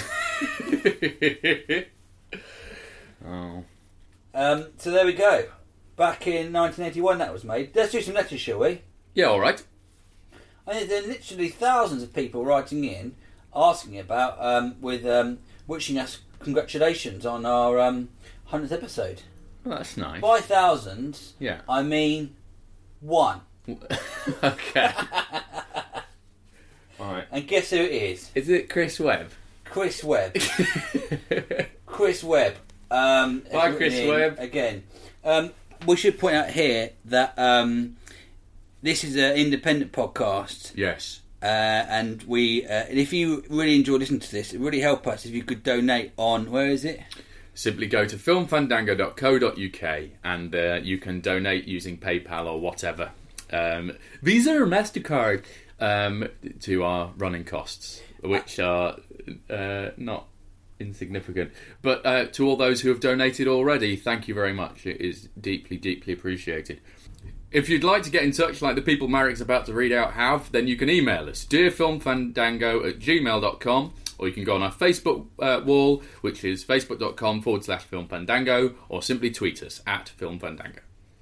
oh. Um, so there we go. Back in nineteen eighty-one, that was made. Let's do some letters, shall we? Yeah, all right. I mean, there are literally thousands of people writing in, asking about, um, with um, wishing us congratulations on our um, hundredth episode. Well, that's nice. By thousands, Yeah. I mean one. Okay. All right. And guess who it is? Is it Chris Webb? Chris Webb. Chris Webb. Um, Bye, Chris Webb. Again. Um, we should point out here that um, this is an independent podcast. Yes. Uh, and we, uh, and if you really enjoy listening to this, it would really help us if you could donate on, where is it? Simply go to film fandango dot co dot uk and uh, you can donate using PayPal or whatever. Um, Visa or MasterCard um, to our running costs, which are uh, not insignificant. But uh, to all those who have donated already, thank you very much. It is deeply, deeply appreciated. If you'd like to get in touch like the people Marek's about to read out have, then you can email us, dearfilmfandango at gmail dot com, or you can go on our Facebook uh, wall, which is facebook.com forward slash filmfandango, or simply tweet us at filmfandango.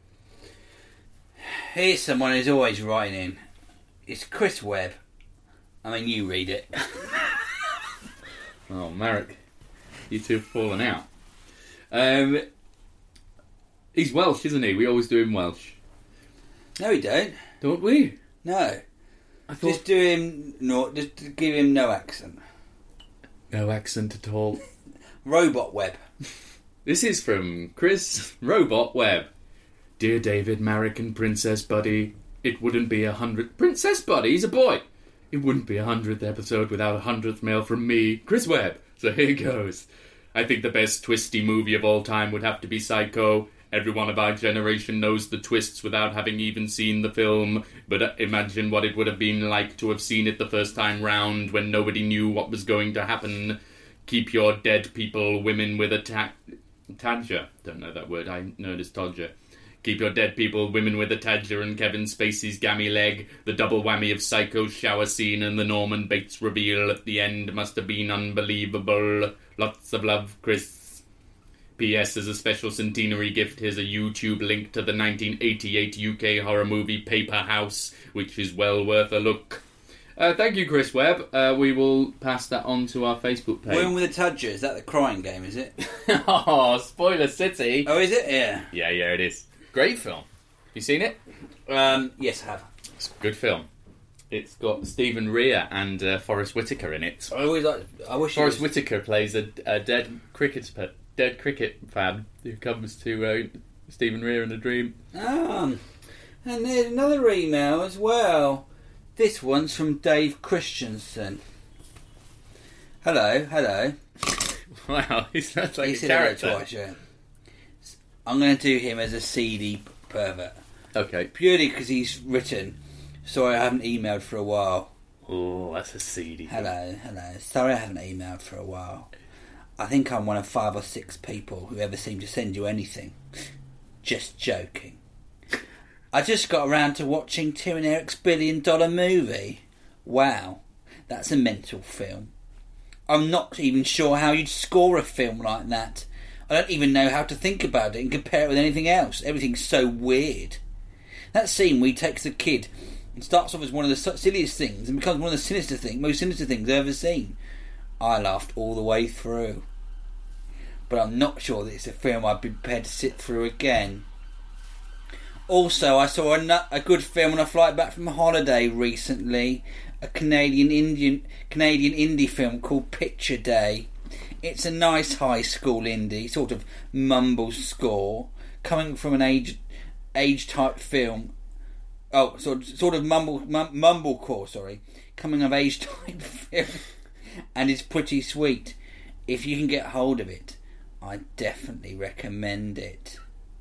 Here's someone who's always writing in. It's Chris Webb. I mean, you read it. Oh, Marek, you two have fallen out. Um, he's Welsh, isn't he? We always do him Welsh. No, we don't. Don't we? No. I thought... Just do him, no, just give him no accent. No accent at all. Robot Webb. This is from Chris Robot Webb. Dear David, Marek and Princess Buddy, it wouldn't be a hundred... Princess Buddy? He's a boy! It wouldn't be a hundredth episode without a hundredth mail from me, Chris Webb. So here goes. I think the best twisty movie of all time would have to be Psycho. Everyone of our generation knows the twists without having even seen the film, but imagine what it would have been like to have seen it the first time round when nobody knew what was going to happen. Keep your dead people, women with a ta- tadger. Don't know that word, I know it as todger. Keep your dead people, women with a tadger, and Kevin Spacey's gammy leg. The double whammy of Psycho's shower scene and the Norman Bates reveal at the end must have been unbelievable. Lots of love, Chris. P S. As a special centenary gift, here's a YouTube link to the nineteen eighty-eight U K horror movie Paper House, which is well worth a look. Uh, thank you, Chris Webb. Uh, we will pass that on to our Facebook page. Women with a Tadger, is that the crying game, is it? Oh, Spoiler City. Oh, is it? Yeah. Yeah, yeah, it is. Great film. You seen it? Um, yes, I have. It's a good film. It's got Stephen Rea and uh, Forrest Whitaker in it. I always like. I wish Forrest was... Whitaker plays a, a dead cricket dead cricket fan who comes to uh, Stephen Rea in a dream. Um, and there's another email as well. This one's from Dave Christensen. Hello, hello. Wow, he sounds like he a said character. Hello twice, yeah. I'm going to do him as a seedy pervert. Okay. Purely because he's written, sorry I haven't emailed for a while. Oh, that's a seedy. Hello, hello. Sorry I haven't emailed for a while. I think I'm one of five or six people who ever seem to send you anything. Just joking. I just got around to watching Tim and Eric's billion dollar movie. Wow, that's a mental film. I'm not even sure how you'd score a film like that. I don't even know how to think about it and compare it with anything else. Everything's so weird. That scene where he takes the kid and starts off as one of the silliest things and becomes one of the sinister things, most sinister things I've ever seen. I laughed all the way through. But I'm not sure that it's a film I'd be prepared to sit through again. Also, I saw a, a good film on a flight back from holiday recently. A Canadian Indian Canadian indie film called Picture Day. It's a nice high school indie, sort of mumble score, coming from an age age type film. Oh, sort sort of mumble mum, mumblecore, sorry, coming of age type film, and it's pretty sweet. If you can get hold of it, I definitely recommend it.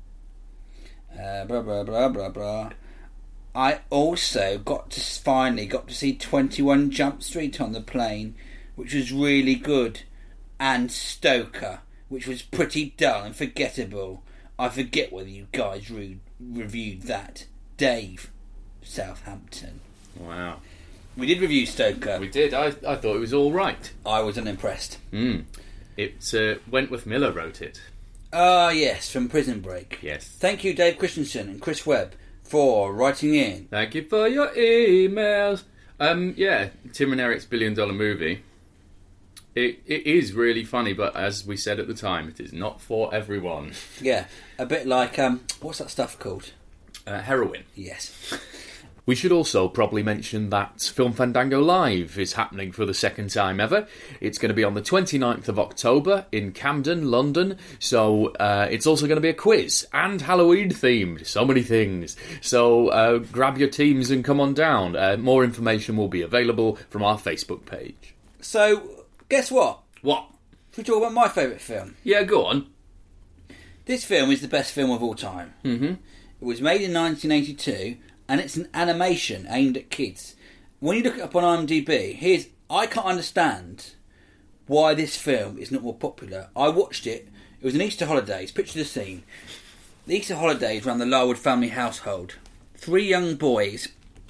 Uh, blah blah blah blah blah. I also got to finally got to see twenty-one Jump Street on the plane, which was really good, and Stoker, which was pretty dull and forgettable. I forget whether you guys re- reviewed that. Dave, Southampton. Wow. We did review Stoker. We did. I I thought it was all right. I was unimpressed. Mm. It uh, Wentworth Miller wrote it. Ah, uh, yes, from Prison Break. Yes. Thank you, Dave Christensen and Chris Webb, for writing in. Thank you for your emails. Um, yeah, Tim and Eric's Billion Dollar Movie. It it is really funny, but as we said at the time, it is not for everyone. Yeah, a bit like um, what's that stuff called? Uh, heroin. Yes. We should also probably mention that Film Fandango Live is happening for the second time ever. It's going to be on the twenty-ninth of October in Camden, London. So uh, it's also going to be a quiz and Halloween themed. So many things. So uh, grab your teams and come on down. Uh, more information will be available from our Facebook page. So, guess what? What? Should we talk about my favourite film? Yeah, go on. This film is the best film of all time. Mm-hmm. It was made in nineteen eighty-two, and it's an animation aimed at kids. When you look it up on IMDb, here's I can't understand why this film is not more popular. I watched it. It was an Easter holidays. Picture the scene. The Easter holidays around the Larwood family household. Three young boys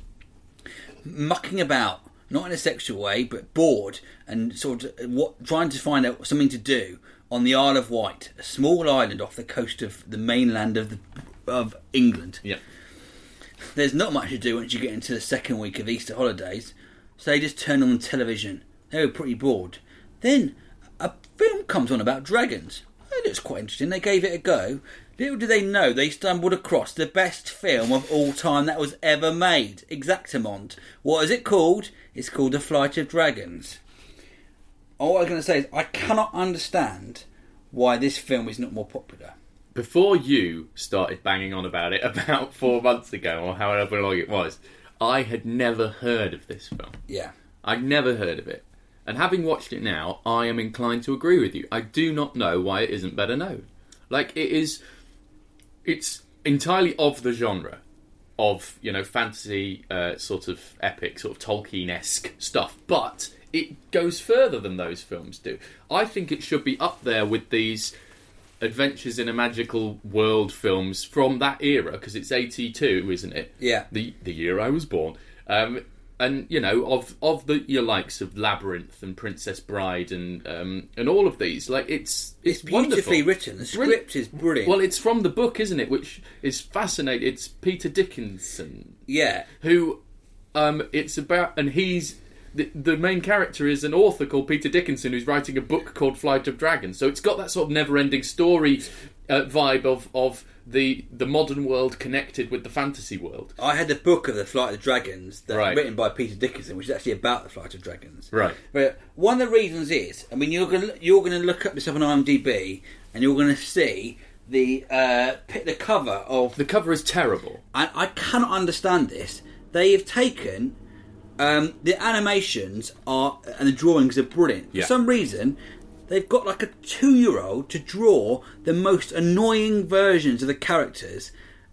mucking about, not in a sexual way, but bored and sort of what, trying to find out something to do on the Isle of Wight, a small island off the coast of the mainland of the, of England. Yeah. There's not much to do once you get into the second week of Easter holidays, so they just turn on the television. They were pretty bored. Then a film comes on about dragons. It looks quite interesting. They gave it a go. Little do they know they stumbled across the best film of all time that was ever made. Exactamont. What is it called? It's called The Flight of Dragons. All I was going to say is I cannot understand why this film is not more popular. Before you started banging on about it about four months ago, or however long it was, I had never heard of this film. Yeah. I'd never heard of it. And having watched it now, I am inclined to agree with you. I do not know why it isn't better known. Like, it is... It's entirely of the genre of, you know, fantasy, uh, sort of epic, sort of Tolkien-esque stuff. But it goes further than those films do. I think it should be up there with these Adventures in a Magical World films from that era, because it's eighty-two, isn't it? Yeah. The the year I was born. Um, and, you know, of of the your likes of Labyrinth and Princess Bride and um, and all of these, like, it's it's, It's beautifully wonderful. written. The script is brilliant. Well, it's from the book, isn't it? Which is fascinating. It's Peter Dickinson. Yeah. Who, um, it's about, and he's, the, the main character is an author called Peter Dickinson who's writing a book called Flight of Dragons. So it's got that sort of never-ending story uh, vibe of, of the the modern world connected with the fantasy world. I had the book of The Flight of the Dragons that's Right. written by Peter Dickinson, which is actually about the Flight of Dragons. Right. But one of the reasons is, I mean, you're going to you're going to look up this up on IMDb, and you're going to see the uh, pi- the cover of. The cover is terrible. And I cannot understand this. They have taken um, the animations are and the drawings are brilliant. Yeah. For some reason, they've got like a two-year-old to draw the most annoying versions of the characters.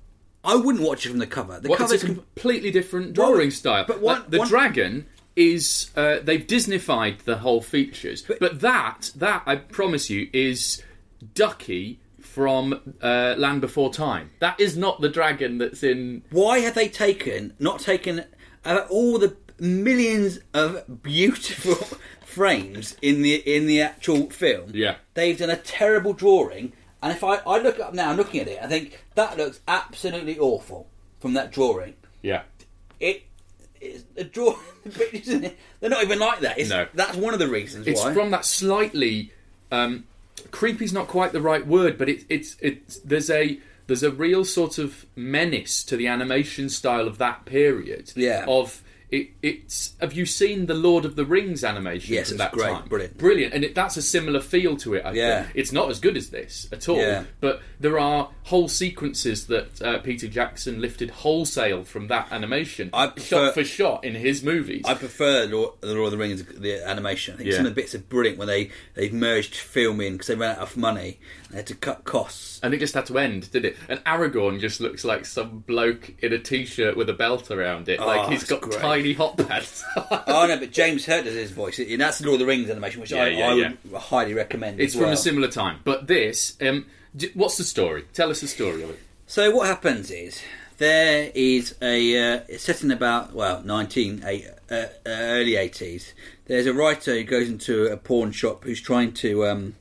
I wouldn't watch it from the cover. The Well, cover it's a completely different drawing Well, style. but one- Like, the one- dragon is uh, they've Disneyfied the whole features, but, But- that that I promise you is Ducky from uh, Land Before Time. That is not the dragon that's in. Why have they taken not taken uh, all the millions of beautiful frames in the in the actual film? Yeah. They've done a terrible drawing, and if I, I look up now, I'm looking at it, I think that looks absolutely awful from that drawing. Yeah. It it's a draw. The pictures in it, they're not even like that. It's, No. That's one of the reasons It's why. from that slightly um, creepy's not quite the right word, but it, it's it's there's a there's a real sort of menace to the animation style of that period. Yeah. Of it, it's have you seen the Lord of the Rings animation Yes, from it's that great, time? brilliant. brilliant, and it, that's a similar feel to it. I Yeah. think it's not as good as this at all, Yeah. but there are whole sequences that uh, Peter Jackson lifted wholesale from that animation, I prefer- shot for shot in his movies. I prefer Lord, the Lord of the Rings, the animation. I think Yeah. some of the bits are brilliant when they, they've merged film in because they ran out of money and they had to cut costs. And it just had to end, did it? And Aragorn just looks like some bloke in a t-shirt with a belt around it. Oh, like he's it's got great. tiny hot pads. Oh no, but James Hurt does his voice, and that's the Lord of the Rings animation, which Yeah, I, yeah, I yeah. would highly recommend. It's as from well. a similar time. But this, um, d- what's the story? Tell us the story of it. So what happens is there is a uh, it's set in about well nineteen eight, uh, uh, early eighties. There's a writer who goes into a pawn shop who's trying to um,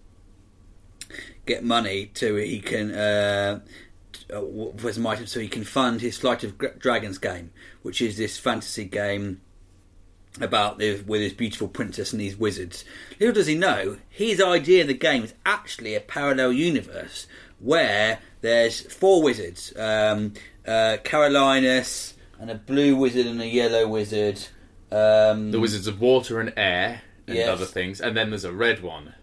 get money to he can uh, t- uh, for some items so he can fund his Flight of Gra- Dragons game, which is this fantasy game about the, with his beautiful princess and these wizards. Little does he know, his idea of the game is actually a parallel universe where there's four wizards, um, uh, Carolinus, and a blue wizard and a yellow wizard. Um, the Wizards of Water and Air and yes. other things, and then there's a red one.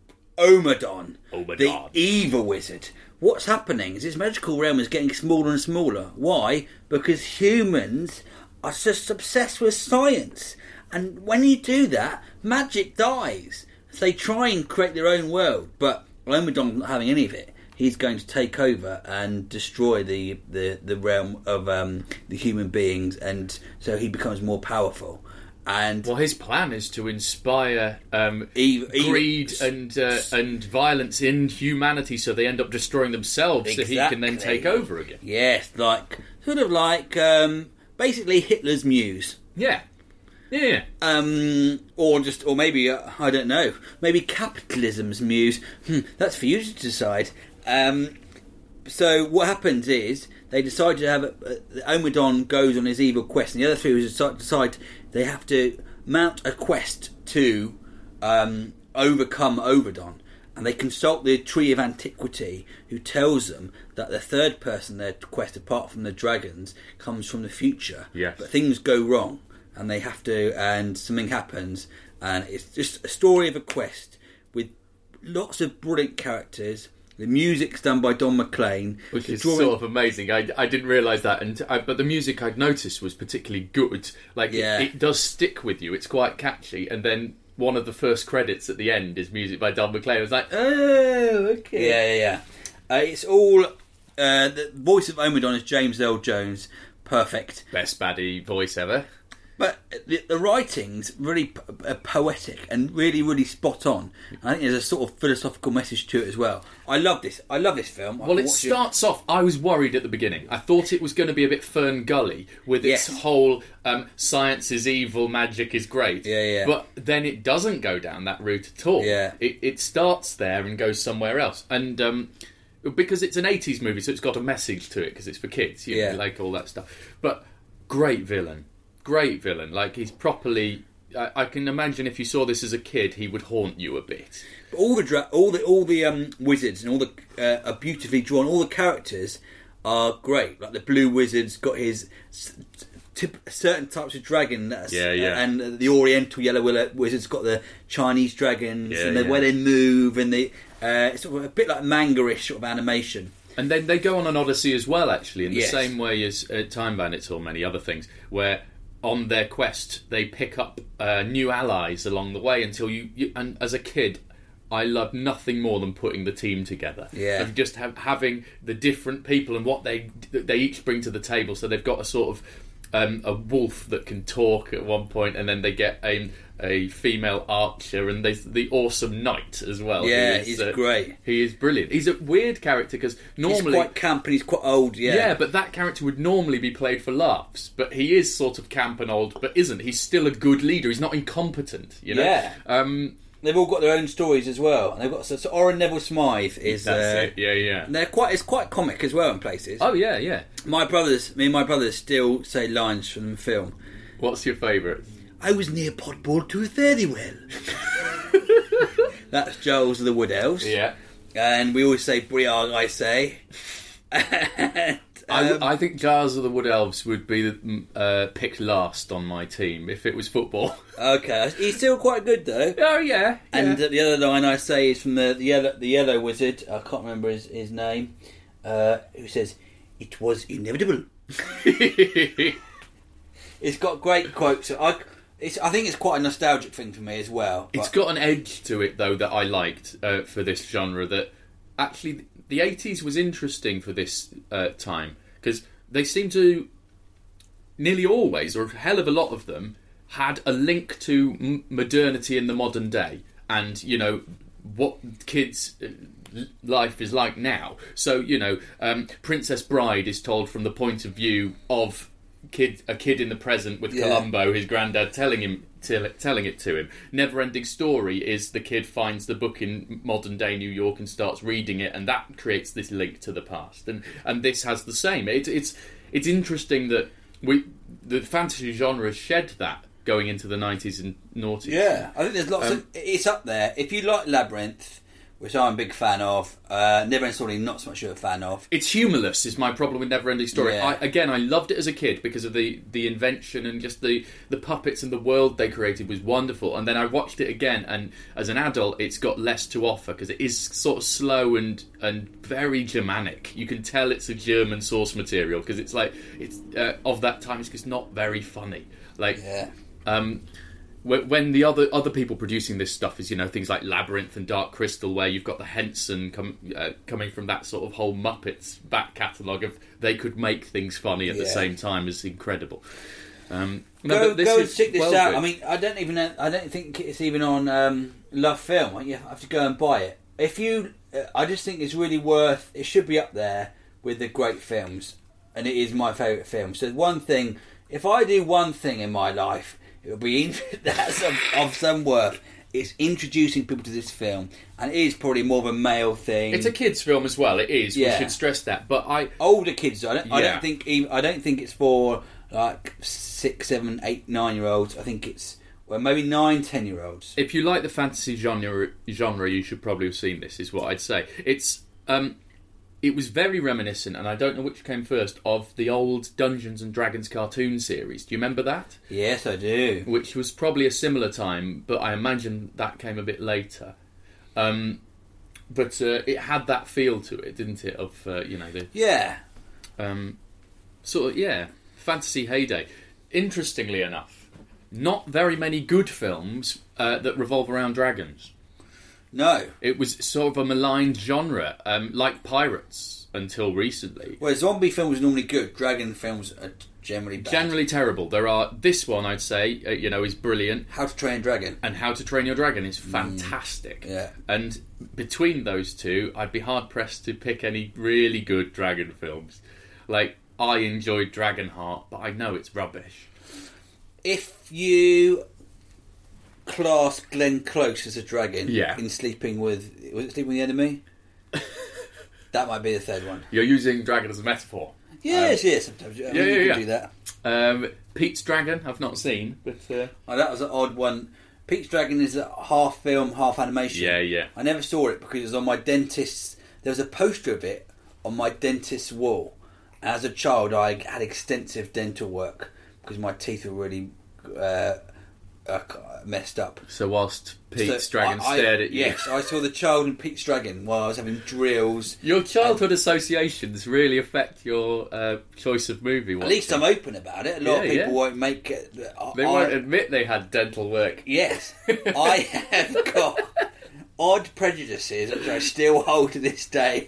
Omadon, Omadon, the evil wizard. What's happening is this magical realm is getting smaller and smaller. Why? Because humans are just obsessed with science. And when you do that, magic dies. So they try and create their own world, but Omadon's not having any of it. He's going to take over and destroy the, the, the realm of um, the human beings, and so he becomes more powerful. And well, his plan is to inspire um, Eve, greed Eve, and uh, and violence in humanity, so they end up destroying themselves, exactly. so he can then take over again. Yes, like sort of like um, basically Hitler's muse. Yeah, yeah. Um, or just, or maybe uh, I don't know. Maybe capitalism's muse. Hmm, that's for you to decide. Um, so what happens is they decide to have a, uh, Omadon goes on his evil quest, and the other three decide, decide they have to mount a quest to um, overcome Omadon, and they consult the Tree of Antiquity, who tells them that the third person in their quest, apart from the dragons, comes from the future. Yes. But things go wrong, and they have to, and something happens, and it's just a story of a quest with lots of brilliant characters. The music's done by Don McLean, which is drawing... sort of amazing. I, I didn't realise that, and I, but the music I'd noticed was particularly good. Like yeah. it, it does stick with you. It's quite catchy, and then one of the first credits at the end is music by Don McLean. I was like, oh, okay, yeah, yeah, yeah. Uh, it's all uh, the voice of Omadon is James Earl Jones, perfect, best baddie voice ever. But the, the writing's really po- uh, poetic and really, really spot on. I think there's a sort of philosophical message to it as well. I love this. I love this film. I well, it starts it. off. I was worried at the beginning. I thought it was going to be a bit Fern Gully with its yes. whole um, science is evil, magic is great. Yeah, yeah. But then it doesn't go down that route at all. Yeah. It, it starts there and goes somewhere else. And um, because it's an eighties movie, so it's got a message to it because it's for kids. You yeah. know, like all that stuff. But great villain. Great villain. Like, he's properly... I, I can imagine if you saw this as a kid, he would haunt you a bit. All the dra- all the all the um, wizards and all the uh, are beautifully drawn. All the characters are great. Like the blue wizard's got his tip, certain types of dragon. That's, yeah, yeah. Uh, and the Oriental yellow wizard's got the Chinese dragons yeah, and the yeah. way they move and the uh, it's sort of a bit like manga-ish sort of animation. And then they go on an odyssey as well, actually, in the yes. same way as uh, Time Bandits or many other things, where on their quest they pick up uh, new allies along the way until you, you... And as a kid, I loved nothing more than putting the team together. Yeah. Of just have, having the different people and what they they each bring to the table. So they've got a sort of um, a wolf that can talk at one point, and then they get a, a female archer, and there's the awesome knight as well. Yeah, is, he's uh, great. He is brilliant. He's a weird character because normally... He's quite camp and he's quite old, yeah. Yeah, but that character would normally be played for laughs. But he is sort of camp and old, but isn't. He's still a good leader. He's not incompetent, you know? Yeah. Um, They've all got their own stories as well. And they've got so, so Oren Neville Smythe is that's uh, it. Yeah, yeah. And they're quite it's quite comic as well in places. Oh yeah, yeah. My brothers, me and my brothers still say lines from the film. What's your favourite? I was near Potball to a fairy well. That's Giles of the Wood Elves. Yeah. And we always say Briarg, I say. and, um, I, I think Giles of the Wood Elves would be uh, picked last on my team if it was football. Okay, he's still quite good though. Oh yeah. And yeah. uh, the other line I say is from the, the yellow the yellow wizard. I can't remember his, his name. Uh, who says, "It was inevitable." It's got great quotes. I, it's, I think it's quite a nostalgic thing for me as well. It's got an edge to it though that I liked uh, for this genre. That actually the eighties was interesting for this uh, time because they seem to nearly always, or a hell of a lot of them, had a link to m- modernity in the modern day, and you know what kids' life is like now. So you know, um, Princess Bride is told from the point of view of kid, a kid in the present with Yeah. Columbo, his granddad telling him, tell, telling it to him. Neverending Story is the kid finds the book in modern day New York and starts reading it, and that creates this link to the past. And and this has the same. It, it's it's interesting that we the fantasy genre has shed that going into the nineties and noughties. Yeah, I think there's lots Um, of... It's up there. If you like Labyrinth, which I'm a big fan of. Uh, Neverending Story, not so much of a fan of. It's humorless is my problem with Neverending Story. Yeah. I, again, I loved it as a kid because of the, the invention and just the, the puppets and the world they created was wonderful. And then I watched it again, and as an adult, it's got less to offer because it is sort of slow and and very Germanic. You can tell it's a German source material because it's like it's uh, of that time. It's just not very funny. Like. Yeah. Um, When the other other people producing this stuff is, you know, things like Labyrinth and Dark Crystal, where you've got the Henson com- uh, coming from that sort of whole Muppets back catalogue of they could make things funny at yeah. the same time is incredible. Um, no, go but this go and is check this well out. good. I mean, I don't even. I don't think it's even on um, Love Film. You have to go and buy it. If you, uh, I just think it's really worth. It should be up there with the great films, and it is my favourite film. So one thing, if I do one thing in my life. It will be in, that's of, of some worth. It's introducing people to this film, and it is probably more of a male thing. It's a kids' film as well. It is. Yeah. We should stress that. But I older kids. I don't. Yeah. I don't think. Even, I don't think it's for like six, seven, eight, nine year olds. I think it's well, maybe nine, ten year olds. If you like the fantasy genre, genre, you should probably have seen this. Is what I'd say. It's. Um, It was very reminiscent, and I don't know which came first, of the old Dungeons and Dragons cartoon series. Do you remember that? Yes, I do. Which was probably a similar time, but I imagine that came a bit later. Um, but uh, it had that feel to it, didn't it? Of uh, you know the Yeah. um, sort of yeah fantasy heyday. Interestingly enough, not very many good films uh, that revolve around dragons. No. It was sort of a maligned genre, um, like Pirates, until recently. Well, zombie films are normally good. Dragon films are generally bad. Generally terrible. There are this one, I'd say, uh, you know, is brilliant, How to Train a Dragon. and How to Train Your Dragon is fantastic. Mm, yeah. And between those two, I'd be hard pressed to pick any really good dragon films. Like I enjoyed Dragonheart, but I know it's rubbish. If you class Glenn Close as a dragon Yeah. in Sleeping with... Was it Sleeping with the Enemy? That might be the third one. You're using dragon as a metaphor. Yes, yes, sometimes. I mean, yeah, you yeah, can yeah. do that. Um, Pete's Dragon, I've not seen, but uh, Oh, that was an odd one. Pete's Dragon is a half film, half animation. yeah, yeah. I never saw it because it was on my dentist's... There was a poster of it on my dentist's wall. As a child, I had extensive dental work because my teeth were really uh, uh, messed up. So whilst Pete's So Dragon I- I- stared at you... Yes, I saw the child in Pete's Dragon while I was having drills. Your childhood associations really affect your uh, choice of movie watching. At least I'm open about it. A lot Yeah, of people yeah. won't make it. I, They won't admit they had dental work. Yes, I have got odd prejudices which I still hold to this day,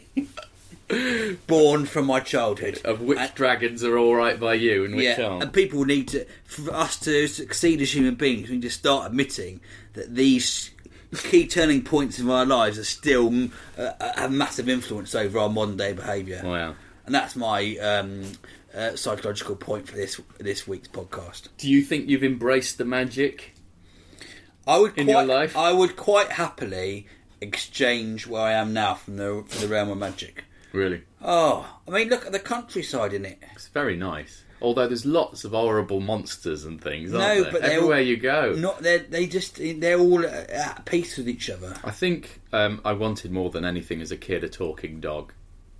born from my childhood. Of which And- dragons are all right by you and which yeah, aren't. and people need to, for us to succeed as human beings, we need to start admitting that these key turning points in our lives are still mm, uh, have massive influence over our modern day behaviour. Wow. And that's my um, uh, psychological point for this this week's podcast. Do you think you've embraced the magic? I would In quite, your life? I would quite happily exchange where I am now from the from the realm of magic. Really? Oh, I mean, look at the countryside in it. It's very nice. Although there's lots of horrible monsters and things, aren't No, there? but they're everywhere all- you go. Not they they just they're all at peace with each other. I think um, I wanted more than anything as a kid a talking dog.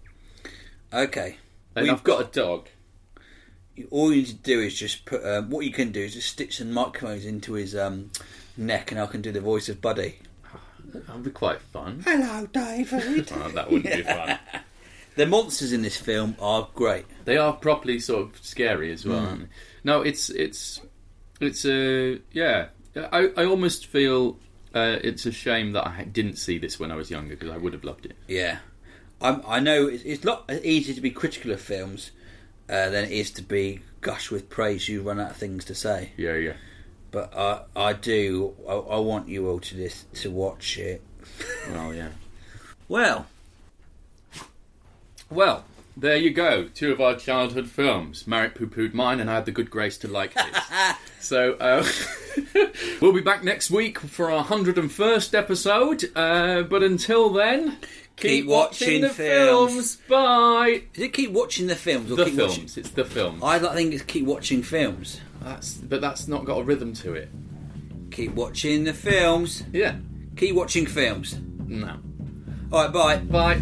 Okay, And We've I've got a dog. all you need to do is just put. Um, what you can do is just stitch some microphones into his um, neck, and I can do the voice of Buddy. That would be quite fun. Hello, David. Oh, that wouldn't be fun. The monsters in this film are great. They are properly sort of scary as well, aren't they? No, it's it's it's a uh, yeah. I I almost feel uh, it's a shame that I didn't see this when I was younger because I would have loved it. Yeah, I'm, I know it's, it's a lot easier to be critical of films uh, than it is to be gush with praise. You run out of things to say. Yeah, yeah. But I, I do. I, I want you all to this to watch it. Well, yeah. Well, Well, there you go. Two of our childhood films. Marek poo-pooed mine, and I had the good grace to like his. So, uh, we'll be back next week for our one hundred and first episode. Uh, but until then, keep, Keep watching, watching the films. films. Bye. is it keep watching the films or The keep films. watching? It's the films. I like- think it's keep watching films. That's, but that's not got a rhythm to it. Keep watching the films. Yeah. Keep watching films. No. All right, bye. Bye.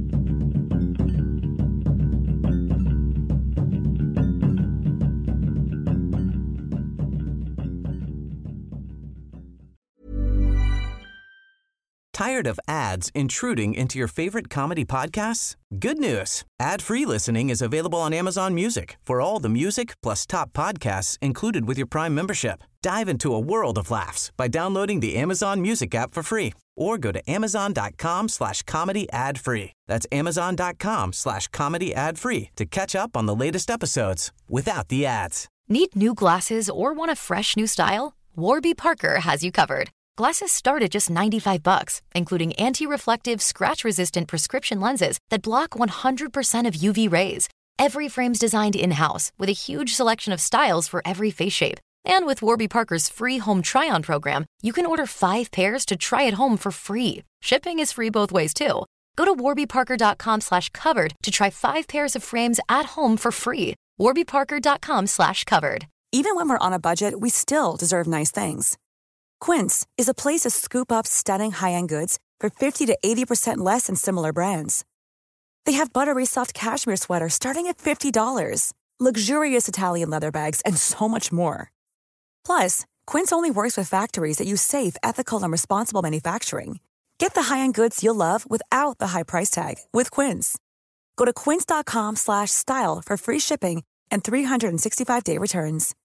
Tired of ads intruding into your favorite comedy podcasts? Good news. Ad-free listening is available on Amazon Music for all the music plus top podcasts included with your Prime membership. Dive into a world of laughs by downloading the Amazon Music app for free or go to amazon.com slash comedy ad free. That's amazon.com slash comedy ad free to catch up on the latest episodes without the ads. Need new glasses or want a fresh new style? Warby Parker has you covered. Glasses start at just ninety-five bucks, including anti-reflective, scratch-resistant prescription lenses that block one hundred percent of U V rays. Every frame's designed in-house with a huge selection of styles for every face shape. And with Warby Parker's free home try-on program, you can order five pairs to try at home for free. Shipping is free both ways, too. Go to warbyparker.com slash covered to try five pairs of frames at home for free. warbyparker.com slash covered. Even when we're on a budget, we still deserve nice things. Quince is a place to scoop up stunning high-end goods for fifty to eighty percent less than similar brands. They have buttery soft cashmere sweaters starting at fifty dollars, luxurious Italian leather bags, and so much more. Plus, Quince only works with factories that use safe, ethical, and responsible manufacturing. Get the high-end goods you'll love without the high price tag with Quince. Go to quince.com slash style for free shipping and three sixty-five day returns.